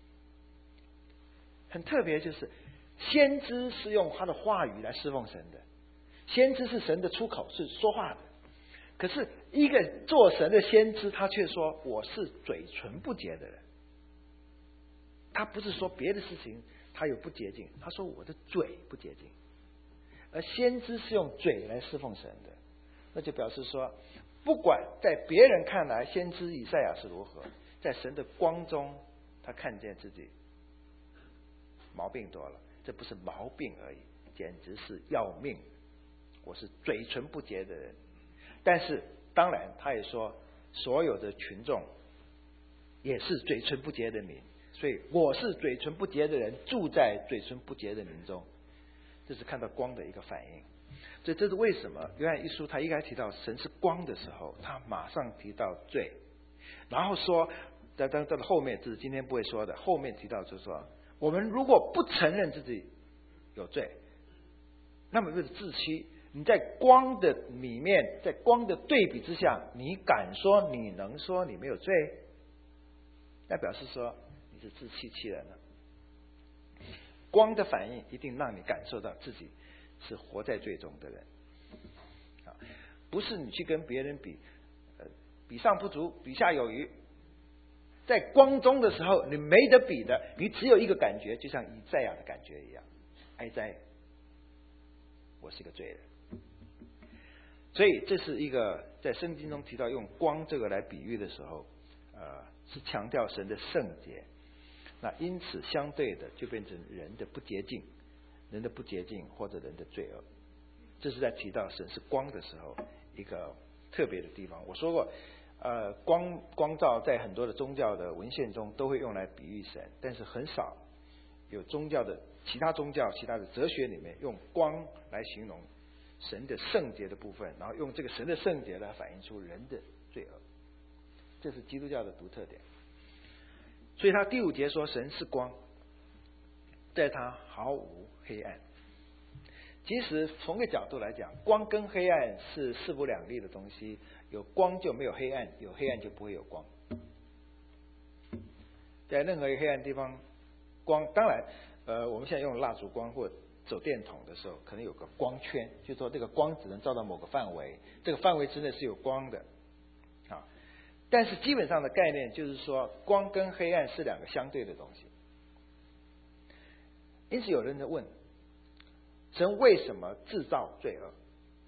很特别，就是先知是用他的话语来侍奉神的，先知是神的出口，是说话的。可是一个做神的先知，他却说我是嘴唇不洁的人。他不是说别的事情他有不洁净，他说我的嘴不洁净。而先知是用嘴来侍奉神的，那就表示说，不管在别人看来先知以赛亚是如何，在神的光中他看见自己毛病多了。这不是毛病而已，简直是要命。我是嘴唇不洁的人。但是当然他也说所有的群众也是嘴唇不洁的民，所以我是嘴唇不洁的人，住在嘴唇不洁的民中。这是看到光的一个反应。所以这是为什么约翰一书他一开始提到神是光的时候，他马上提到罪，然后说在后面，这是今天不会说的，后面提到就是说，我们如果不承认自己有罪，那么就是自欺。你在光的里面，在光的对比之下，你敢说你能说你没有罪，那表示说你是自欺欺人了。光的反应一定让你感受到自己是活在罪中的人，不是你去跟别人比，比上不足，比下有余。在光中的时候，你没得比的，你只有一个感觉，就像以赛亚的感觉一样，哀哉，我是个罪人。所以这是一个在圣经中提到用光这个来比喻的时候，是强调神的圣洁。那因此相对的就变成人的不洁净，人的不洁净或者人的罪恶。这是在提到神是光的时候一个特别的地方。我说过，光照在很多的宗教的文献中都会用来比喻神，但是很少有其他宗教、其他的哲学里面用光来形容神的圣洁的部分，然后用这个神的圣洁来反映出人的罪恶。这是基督教的独特点。所以他第5节说神是光，在他毫无黑暗。其实从个角度来讲，光跟黑暗是势不两立的东西，有光就没有黑暗，有黑暗就不会有光。在任何一个黑暗地方，光当然我们现在用蜡烛光或手电筒的时候，可能有个光圈，就是说这个光只能照到某个范围，这个范围之内是有光的啊。但是基本上的概念就是说，光跟黑暗是两个相对的东西。因此有人在问，神为什么制造罪恶？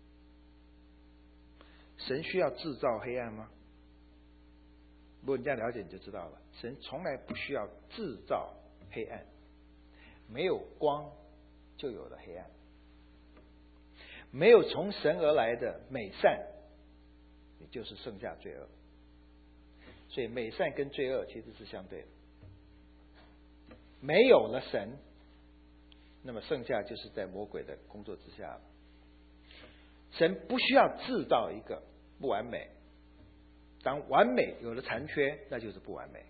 神需要制造黑暗吗？如果你这样了解，你就知道了，神从来不需要制造黑暗，没有光就有了黑暗，没有从神而来的美善，也就是剩下罪恶。所以美善跟罪恶其实是相对的。没有了神，那么剩下就是在魔鬼的工作之下了。神不需要制造一个不完美，当完美有了残缺，那就是不完美。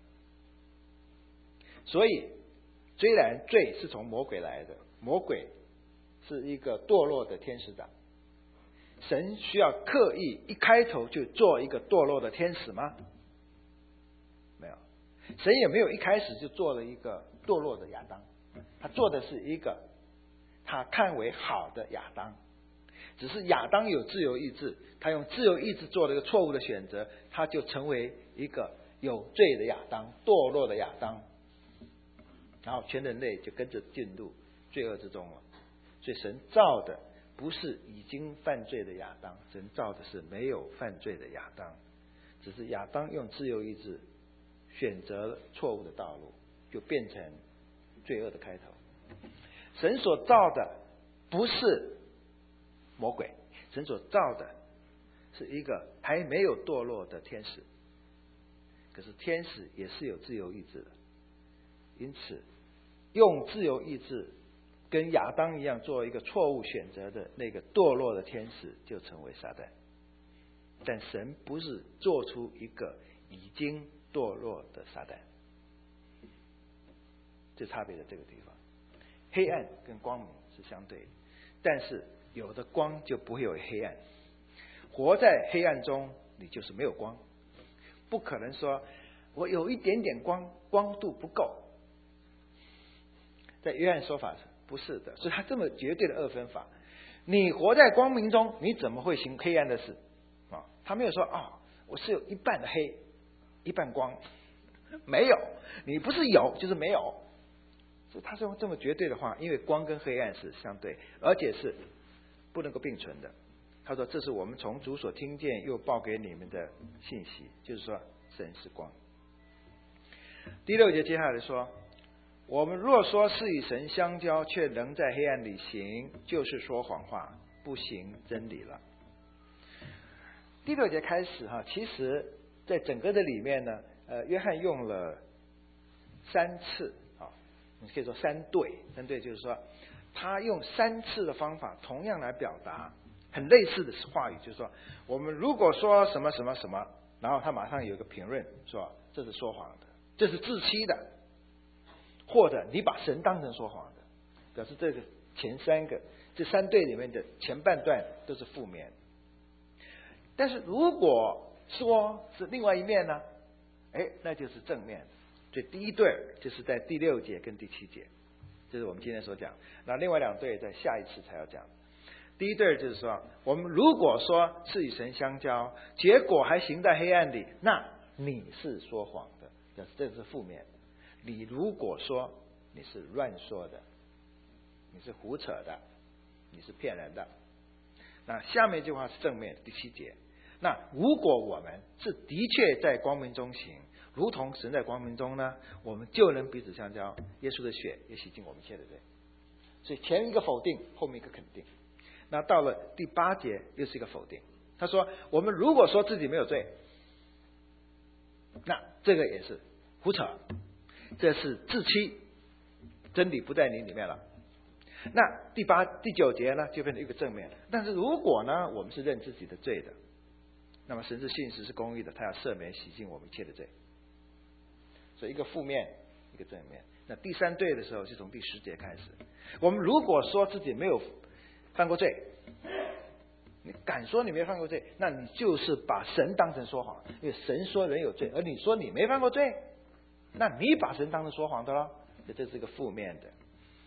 所以虽然罪是从魔鬼来的，魔鬼是一个堕落的天使长，神需要刻意一开头就做一个堕落的天使吗？没有，神也没有一开始就做了一个堕落的亚当，他做的是一个他看为好的亚当。只是亚当有自由意志，他用自由意志做了一个错误的选择，他就成为一个有罪的亚当，堕落的亚当，然后全人类就跟着进入罪恶之中了。所以神造的不是已经犯罪的亚当，神造的是没有犯罪的亚当，只是亚当用自由意志选择了错误的道路，就变成罪恶的开头。神所造的不是魔鬼，神所造的是一个还没有堕落的天使。可是天使也是有自由意志的，因此用自由意志跟亚当一样做一个错误选择的那个堕落的天使就成为撒旦。但神不是做出一个已经堕落的撒旦，这差别在这个地方。黑暗跟光明是相对的，但是有的光就不会有黑暗。活在黑暗中，你就是没有光，不可能说我有一点点光，光度不够。在约翰说法不是的，所以他这么绝对的二分法。你活在光明中，你怎么会行黑暗的事啊？他没有说我是有一半的黑，一半光，没有，你不是有就是没有。所以他是用这么绝对的话，因为光跟黑暗是相对，而且是不能够并存的。他说这是我们从主所听见又报给你们的信息，就是说神是光。第6节接下来说，我们若说是与神相交，却仍在黑暗里行，就是说谎话，不行真理了。第6节开始其实在整个的里面呢，约翰用了3次你可以说3对，就是说他用3次的方法同样来表达很类似的话语，就是说我们如果说什么什么什么，然后他马上有一个评论说这是说谎的，这是自欺的，或者你把神当成说谎的，表示这个前3个这3对里面的前半段都是负面。但是如果说是另外一面呢，那就是正面。所以第1对就是在第6节跟第7节，这是我们今天所讲。那另外2对在下一次才要讲。第1对就是说，我们如果说是与神相交，结果还行在黑暗里，那你是说谎的，这是负面。你如果说你是乱说的，你是胡扯的，你是骗人的。那下面一句话是正面，第7节。那如果我们是的确在光明中行，如同神在光明中呢，我们就能彼此相交，耶稣的血也洗净我们一切的罪。所以前一个否定，后面一个肯定。那到了第8节又是一个否定，他说我们如果说自己没有罪，那这个也是胡扯，这是自欺，真理不在你里面了。那第9节呢就变成一个正面。但是如果呢我们是认自己的罪的，那么神是信实是公义的，他要赦免洗净我们一切的罪。所以一个负面一个正面。那第3对的时候是从第10节开始，我们如果说自己没有犯过罪，你敢说你没犯过罪，那你就是把神当成说谎，因为神说人有罪，而你说你没犯过罪，那你把神当成说谎的了，这是一个负面的。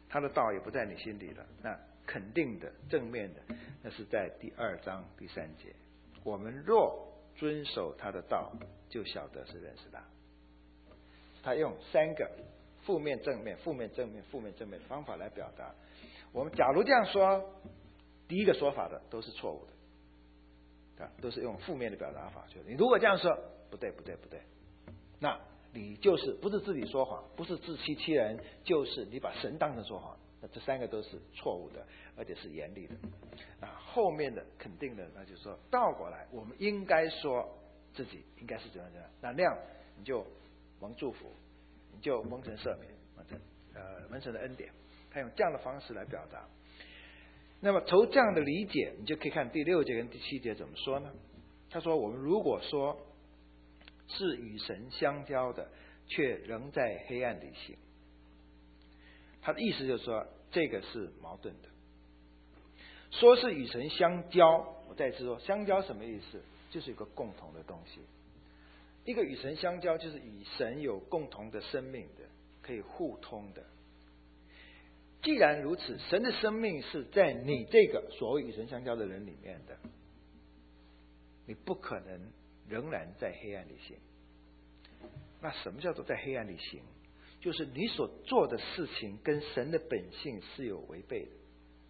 他的道也不在你心里了。那肯定的、正面的，那是在第2章第3节。我们若遵守他的道，就晓得是认识他。他用3个负面、正面、负面、正面、负面、正面的方法来表达。我们假如这样说，第一个说法的都是错误的，都是用负面的表达法。你如果这样说，不对，那你就是不是自己说谎，不是自欺欺人，就是你把神当成说谎。那这3个都是错误的，而且是严厉的。那后面的肯定的，那就是说倒过来，我们应该说自己应该是怎样，那样你就蒙祝福，你就蒙神赦免，蒙神的恩典。他用这样的方式来表达。那么从这样的理解，你就可以看第6节跟第7节怎么说呢？他说，我们如果说是与神相交的，却仍在黑暗里行。他的意思就是说，这个是矛盾的。说是与神相交，我再次说，相交什么意思？就是一个共同的东西。一个与神相交，就是与神有共同的生命的，可以互通的。既然如此，神的生命是在你这个所谓与神相交的人里面的，你不可能仍然在黑暗里行。那什么叫做在黑暗里行？就是你所做的事情跟神的本性是有违背的。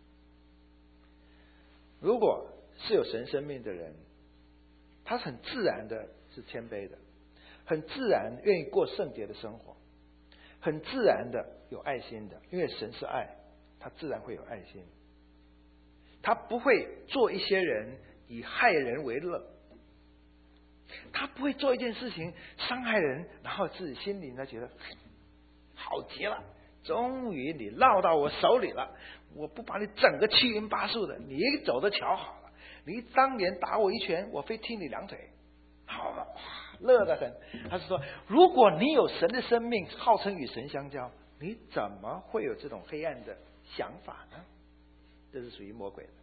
如果是有神生命的人，他很自然的是谦卑的，很自然愿意过圣洁的生活，很自然的有爱心的，因为神是爱，他自然会有爱心。他不会做一些人以害人为乐，他不会做一件事情伤害人，然后自己心里呢觉得好极了，终于你落到我手里了，我不把你整个七晕八素的，你走着瞧好了，你当年打我一拳，我非踢你2腿，好了，乐得很。他是说，如果你有神的生命，号称与神相交，你怎么会有这种黑暗的想法呢？这是属于魔鬼的。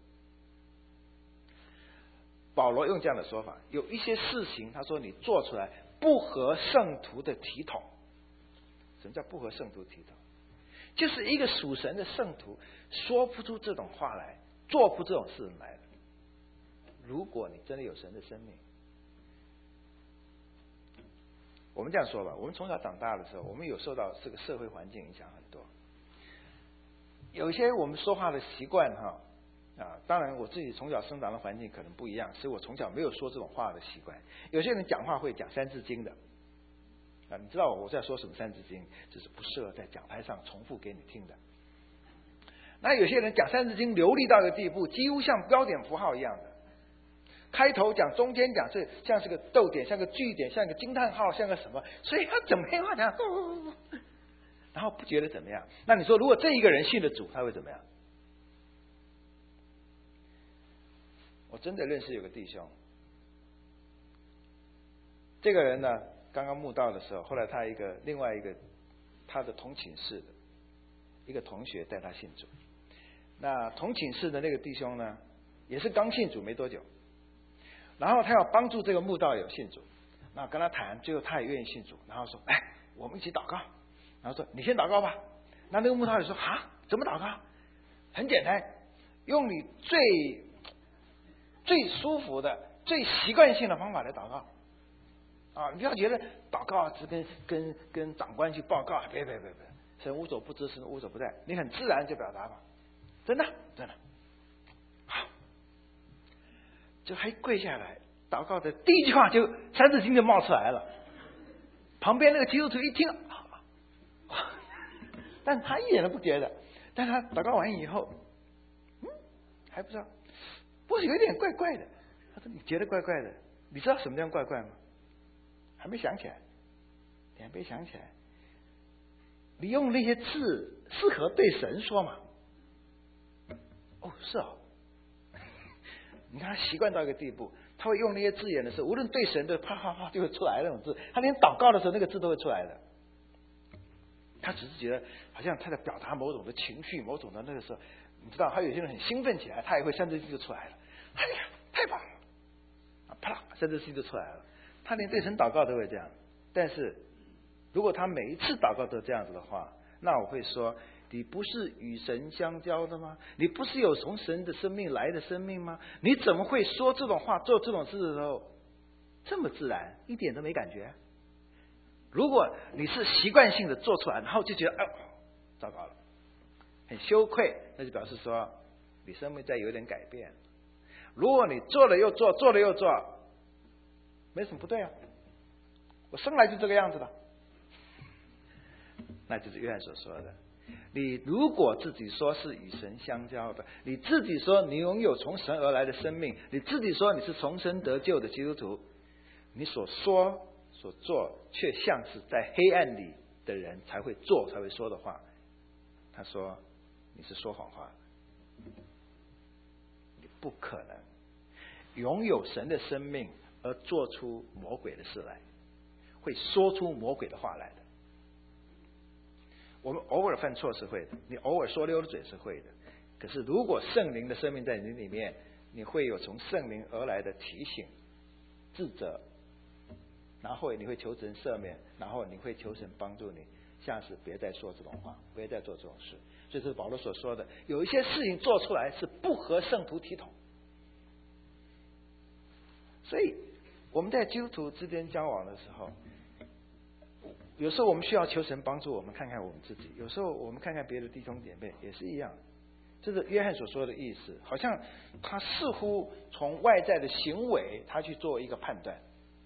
保罗用这样的说法，有一些事情他说你做出来不合圣徒的体统。什么叫不合圣徒体统？就是一个属神的圣徒说不出这种话来，做不出这种事来的。如果你真的有神的生命，我们这样说吧，我们从小长大的时候，我们有受到这个社会环境影响很多，有些我们说话的习惯当然我自己从小生长的环境可能不一样，所以我从小没有说这种话的习惯。有些人讲话会讲三字经的你知道我在说什么三字经，就是不适合在讲台上重复给你听的。那有些人讲三字经流利到一个地步，几乎像标点符号一样的，开头讲，中间讲，这像是个逗点，像个句点，像个惊叹号，像个什么，所以他怎么样讲，然后不觉得怎么样。那你说如果这一个人信了主，他会怎么样？我真的认识有个弟兄，这个人呢刚刚慕道的时候，后来他另外一个他的同寝室的一个同学带他信主。那同寝室的那个弟兄呢，也是刚信主没多久，然后他要帮助这个慕道友信主，那跟他谈，最后他也愿意信主，然后说，我们一起祷告，然后说你先祷告吧。那个慕道友说，怎么祷告？很简单，用你最舒服的、最习惯性的方法来祷告。你不要觉得祷告是跟长官去报告，别，神无所不知，神无所不在，你很自然就表达吧，真的，好，就还跪下来祷告的第一句话就三字经就冒出来了，旁边那个基督徒一听，但他一点都不觉得，但他祷告完以后，还不知道，不是有点怪怪的。他说你觉得怪怪的，你知道什么叫怪怪吗？还没想起来，你还没想起来，你用那些字适合对神说吗？是你看他习惯到一个地步，他会用那些字眼的时候，无论对神的啪啪啪就会出来那种字，他连祷告的时候那个字都会出来的。他只是觉得好像他在表达某种的情绪，某种的那个时候，你知道他有些人很兴奋起来，他也会三字经就出来了，哎呀太棒了，啪啦三字经就出来了。他连对神祷告都会这样，但是如果他每一次祷告都这样子的话，那我会说你不是与神相交的吗？你不是有从神的生命来的生命吗？你怎么会说这种话、做这种事的时候这么自然，一点都没感觉？如果你是习惯性的做出来，然后就觉得糟糕了，很羞愧，那就表示说你生命在有点改变。如果你做了又做，做了又做，没什么不对啊，我生来就这个样子的，那就是约翰所说的，你如果自己说是与神相交的，你自己说你拥有从神而来的生命，你自己说你是重生得救的基督徒，你所说所做却像是在黑暗里的人才会做才会说的话。他说你是说谎话，你不可能拥有神的生命而做出魔鬼的事来，会说出魔鬼的话来的。我们偶尔犯错是会的，你偶尔说溜了嘴是会的，可是如果圣灵的生命在你里面，你会有从圣灵而来的提醒、自责，然后你会求神赦免，然后你会求神帮助你，下次别再说这种话，别再做这种事。所以这是保罗所说的，有一些事情做出来是不合圣徒体统。所以我们在基督徒之间交往的时候，有时候我们需要求神帮助我们看看我们自己，有时候我们看看别的弟兄姐妹也是一样。这是约翰所说的意思，好像他似乎从外在的行为他去做一个判断。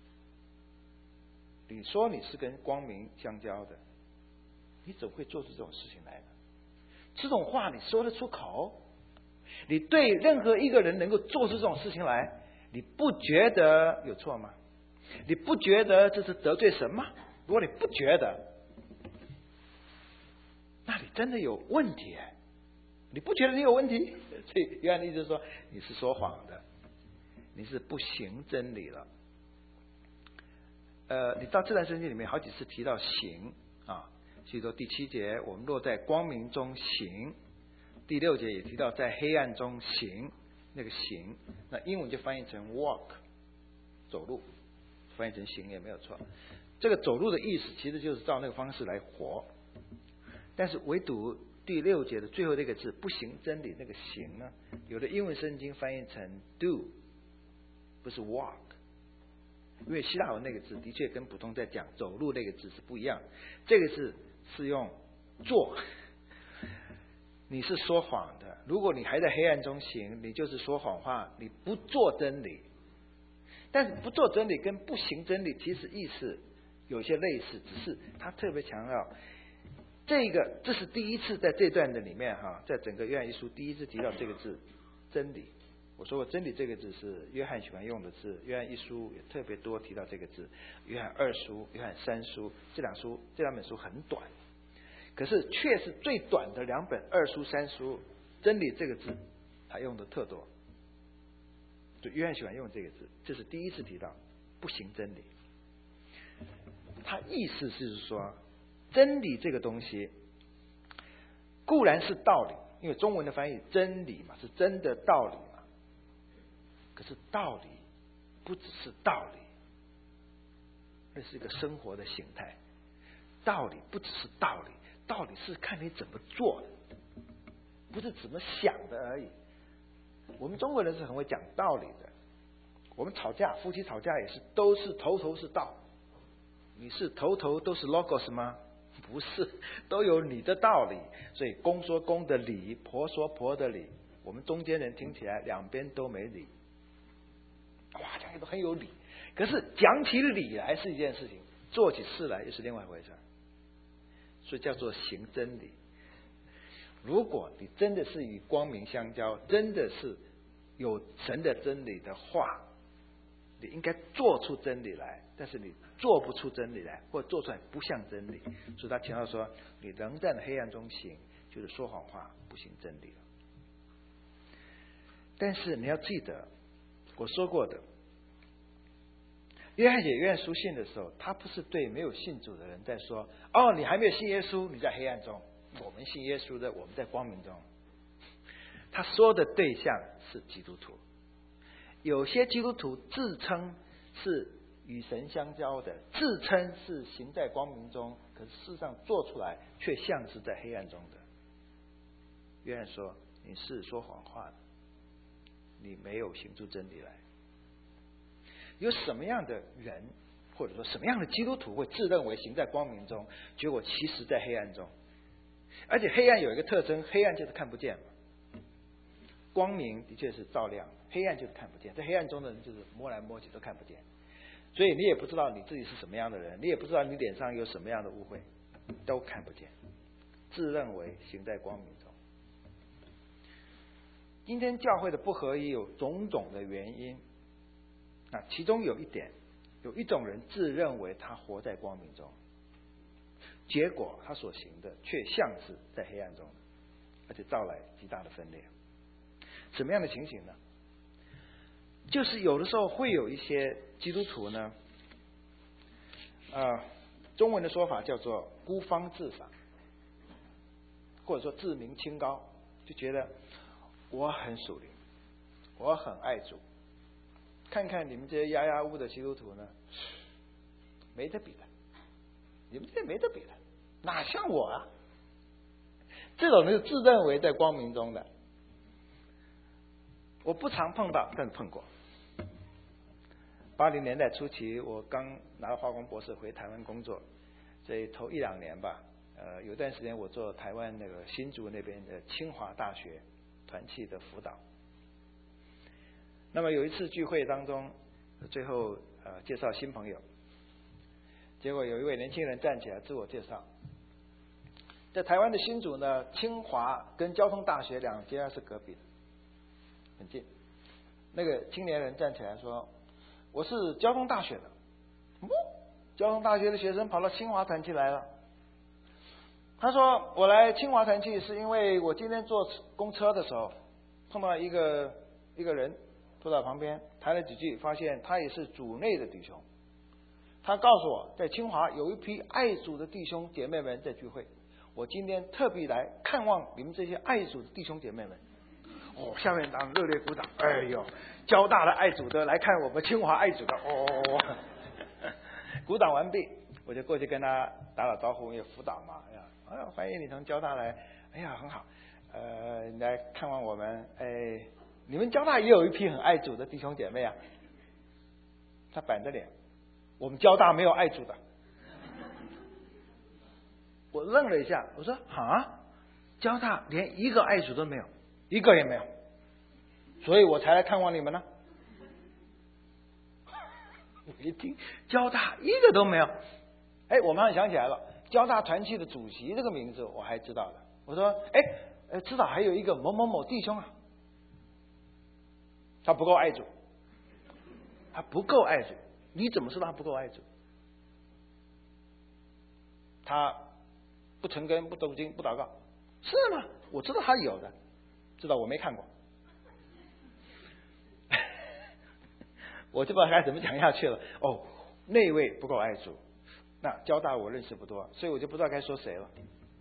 你说你是跟光明相交的，你怎么会做出这种事情来呢？这种话你说得出口？你对任何一个人能够做出这种事情来，你不觉得有错吗？你不觉得这是得罪神吗？如果你不觉得，那你真的有问题。你不觉得你有问题？所以约翰的意思是说，你是说谎的，你是不行真理了。你到自然圣经里面好几次提到行啊，所以说第7节我们若在光明中行，第6节也提到在黑暗中行，那个行，那英文就翻译成 walk， 走路，翻译成行也没有错。这个走路的意思其实就是照那个方式来活，但是唯独第6节的最后那个字不行真理那个行呢，有的英文圣经翻译成 do， 不是 walk。因为希腊文那个字的确跟普通在讲走路那个字是不一样，这个字是用做。你是说谎的，如果你还在黑暗中行，你就是说谎话，你不做真理。但是不做真理跟不行真理其实意思有些类似，只是他特别强调这是第一次在这段的里面在整个约翰一书第一次提到这个字真理。我说过真理这个字是约翰喜欢用的字，约翰一书也特别多提到这个字，约翰2书、约翰3书，这两本书很短，可是却是最短的2本2书3书，真理这个字他用的特多，就约翰喜欢用这个字，这是第一次提到不行真理。他意思是说真理这个东西固然是道理，因为中文的翻译真理嘛，是真的道理嘛，可是道理不只是道理，那是一个生活的形态。道理不只是道理，道理是看你怎么做的，不是怎么想的而已。我们中国人是很会讲道理的，我们吵架，夫妻吵架也是都是头是道。你是头都是 logos 吗？不是，都有你的道理。所以公说公的理，婆说婆的理，我们中间人听起来两边都没理，哇，讲都很有理。可是讲起理来是一件事情，做起事来又是另外一回事，所以叫做行真理。如果你真的是与光明相交，真的是有神的真理的话，你应该做出真理来，但是你做不出真理来，或做出来不像真理，所以他强调说，你仍在黑暗中行，就是说谎话，不行真理了。但是你要记得我说过的，约翰写约翰书信的时候，他不是对没有信主的人在说，哦，你还没有信耶稣，你在黑暗中，我们信耶稣的，我们在光明中。他说的对象是基督徒。有些基督徒自称是与神相交的，自称是行在光明中，可是事实上做出来却像是在黑暗中的。 约翰说：“你是说谎话的，你没有行出真理来。”有什么样的人，或者说什么样的基督徒会自认为行在光明中，结果其实在黑暗中？而且黑暗有一个特征，黑暗就是看不见嘛。光明的确是照亮，黑暗就是看不见。在黑暗中的人就是摸来摸去都看不见，所以你也不知道你自己是什么样的人，你也不知道你脸上有什么样的污秽，都看不见。自认为行在光明中。今天教会的不合一有种种的原因，其中有一点，有一种人自认为他活在光明中，结果他所行的却像是在黑暗中，而且招来极大的分裂。什么样的情形呢？就是有的时候会有一些基督徒呢，中文的说法叫做孤芳自赏，或者说自命清高，就觉得我很属灵，我很爱主。看看你们这些压压乌的基督徒呢，没得比的，你们这没得比的，哪像我啊？这种是自认为在光明中的。我不常碰到，但是碰过。80年代初期，我刚拿到化工博士回台湾工作，所以头1-2年吧，有段时间我做台湾那个新竹那边的清华大学团契的辅导。那么有一次聚会当中，最后介绍新朋友，结果有一位年轻人站起来自我介绍。在台湾的新竹呢，清华跟交通大学两间是隔壁的，很近。那个青年人站起来说：“我是交通大学的。”交通大学的学生跑到清华团契来了。他说：“我来清华团契是因为我今天坐公车的时候碰到一个人坐在旁边谈了几句，发现他也是主内的弟兄。他告诉我，在清华有一批爱主的弟兄姐妹们在聚会，我今天特别来看望你们这些爱主的弟兄姐妹们。”下面当热烈鼓掌。哎呦，交大的爱主的来看我们清华爱主的鼓掌完毕，我就过去跟他打打招呼，也辅导嘛。哎呀，欢迎你从交大来，哎呀，很好。你来看望我们，你们交大也有一批很爱主的弟兄姐妹啊。他板着脸，我们交大没有爱主的。我愣了一下，我说交大连一个爱主都没有，一个也没有，所以我才来看望你们呢。我一听交大一个都没有，我马上想起来了，交大团契的主席这个名字我还知道的。我说知道还有一个某某某弟兄啊，他不够爱主，他不够爱主。你怎么知道他不够爱主？他不成根，不读经，不祷告，是吗？我知道他有的，知道我没看过。我就不知道该怎么讲下去了。那位不够爱主，那交大我认识不多，所以我就不知道该说谁了。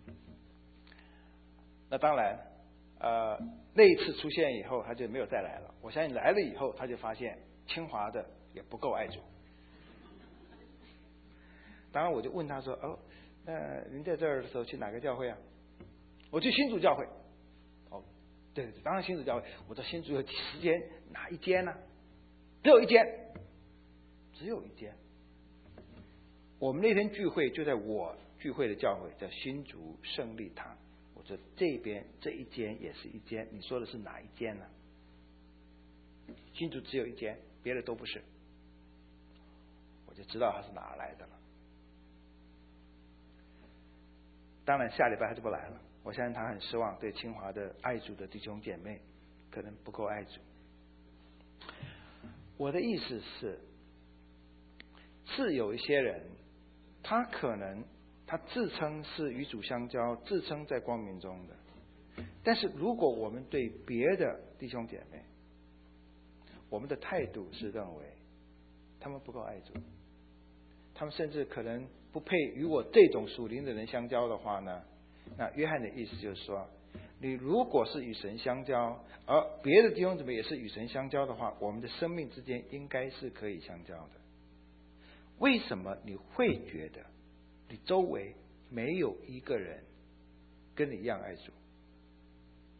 那当然，那一次出现以后，他就没有再来了。我相信来了以后，他就发现清华的也不够爱主。当然，我就问他说：“那您在这儿的时候去哪个教会啊？”我去新竹教会。对，当然新竹教会。我在新竹有10间，哪一间呢？只有一间。我们那天聚会就在我聚会的教会，叫新竹胜利堂。我说这边这一间也是一间，你说的是哪一间呢？新竹只有一间，别的都不是。我就知道他是哪来的了。当然下礼拜他就不来了，我相信他很失望，对清华的爱主的弟兄姐妹可能不够爱主。我的意思是有一些人，他可能他自称是与主相交，自称在光明中的，但是如果我们对别的弟兄姐妹，我们的态度是认为他们不够爱主，他们甚至可能不配与我这种属灵的人相交的话呢，那约翰的意思就是说，你如果是与神相交，而别的弟兄姊妹也是与神相交的话，我们的生命之间应该是可以相交的。为什么你会觉得你周围没有一个人跟你一样爱主？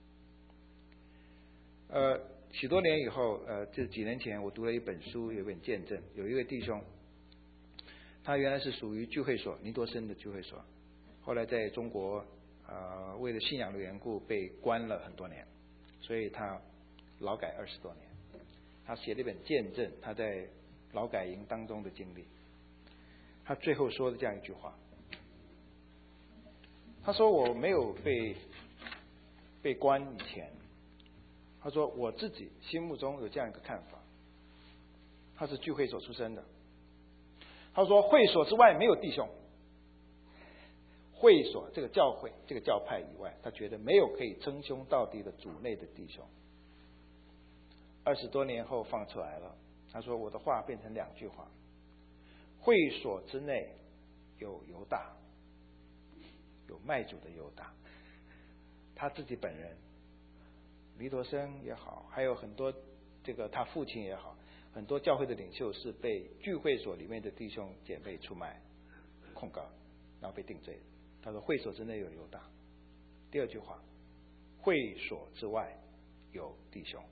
许多年以后，这几年前我读了一本书，有一本见证，有一位弟兄，他原来是属于聚会所尼多森的聚会所，后来在中国为了信仰的缘故被关了很多年，所以他劳改20多年。他写了一本见证，他在劳改营当中的经历。他最后说的这样一句话，他说我没有被关以前，他说我自己心目中有这样一个看法，他是聚会所出身的，他说会所之外没有弟兄，会所这个教会这个教派以外，他觉得没有可以称兄道弟的主内的弟兄。20多年后放出来了，他说我的话变成2句话，会所之内有犹大，有卖主的犹大。他自己本人尼多生也好，还有很多他父亲也好，很多教会的领袖是被聚会所里面的弟兄姐妹出卖控告，然后被定罪。他说会所之内有犹大。第2句话，会所之外有弟兄。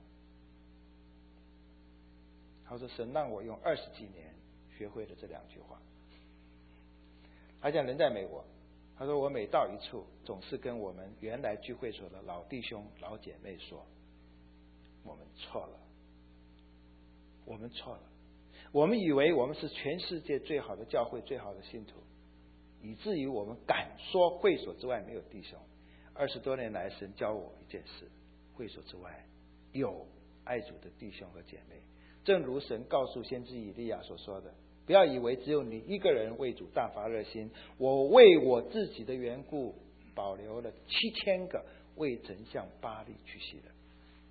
他说神让我用20几年学会了这2句话。他讲人在美国，他说我每到一处总是跟我们原来聚会所的老弟兄老姐妹说，我们错了，我们错了，我们以为我们是全世界最好的教会最好的信徒，以至于我们敢说会所之外没有弟兄。20多年来神教我一件事，会所之外有爱主的弟兄和姐妹，正如神告诉先知以利亚所说的，不要以为只有你一个人为主大发热心，我为我自己的缘故保留了7000个未曾向巴力屈膝的。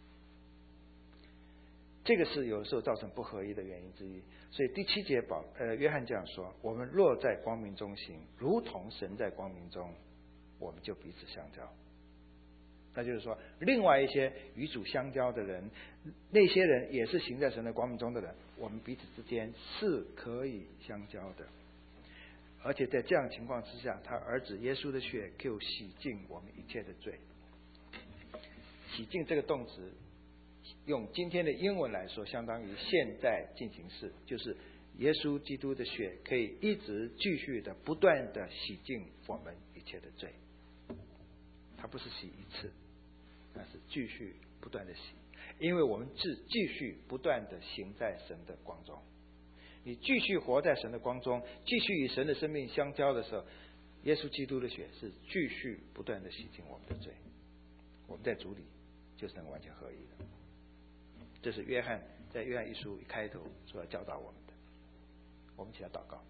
这个是有时候造成不合一的原因之一。所以第7节约翰这样说，我们若在光明中行，如同神在光明中，我们就彼此相交。那就是说，另外一些与主相交的人，那些人也是行在神的光明中的人，我们彼此之间是可以相交的。而且在这样的情况之下，他儿子耶稣的血就洗净我们一切的罪。洗净这个动词用今天的英文来说，相当于现在进行式，就是耶稣基督的血可以一直继续的不断的洗净我们一切的罪。它不是洗一次，但是继续不断的洗，因为我们是继续不断的行在神的光中。你继续活在神的光中，继续与神的生命相交的时候，耶稣基督的血是继续不断的洗净我们的罪，我们在主里就是能完全合一的。这是约翰在约翰一书一开头所要教导我们的。我们一起来祷告。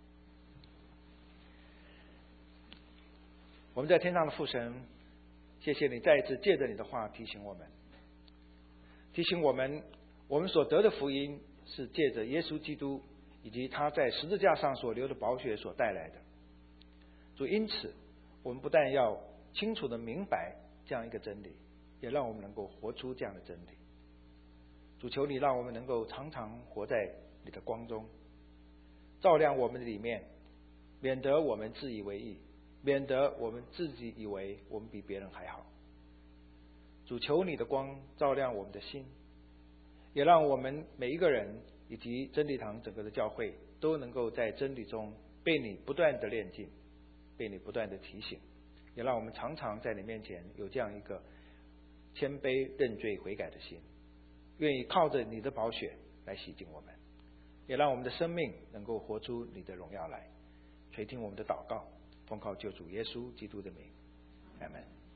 我们在天上的父神，谢谢你再一次借着你的话提醒我们，我们所得的福音是借着耶稣基督以及他在十字架上所流的宝血所带来的。主，因此我们不但要清楚的明白这样一个真理，也让我们能够活出这样的真理。主，求你让我们能够常常活在你的光中，照亮我们的里面，免得我们自以为意，免得我们自己以为我们比别人还好。主，求你的光照亮我们的心，也让我们每一个人以及真理堂整个的教会都能够在真理中被你不断的炼净，被你不断的提醒，也让我们常常在你面前有这样一个谦卑认罪悔改的心，愿意靠着你的宝血来洗净我们，也让我们的生命能够活出你的荣耀来。垂听我们的祷告，奉靠救主耶稣基督的名，阿们。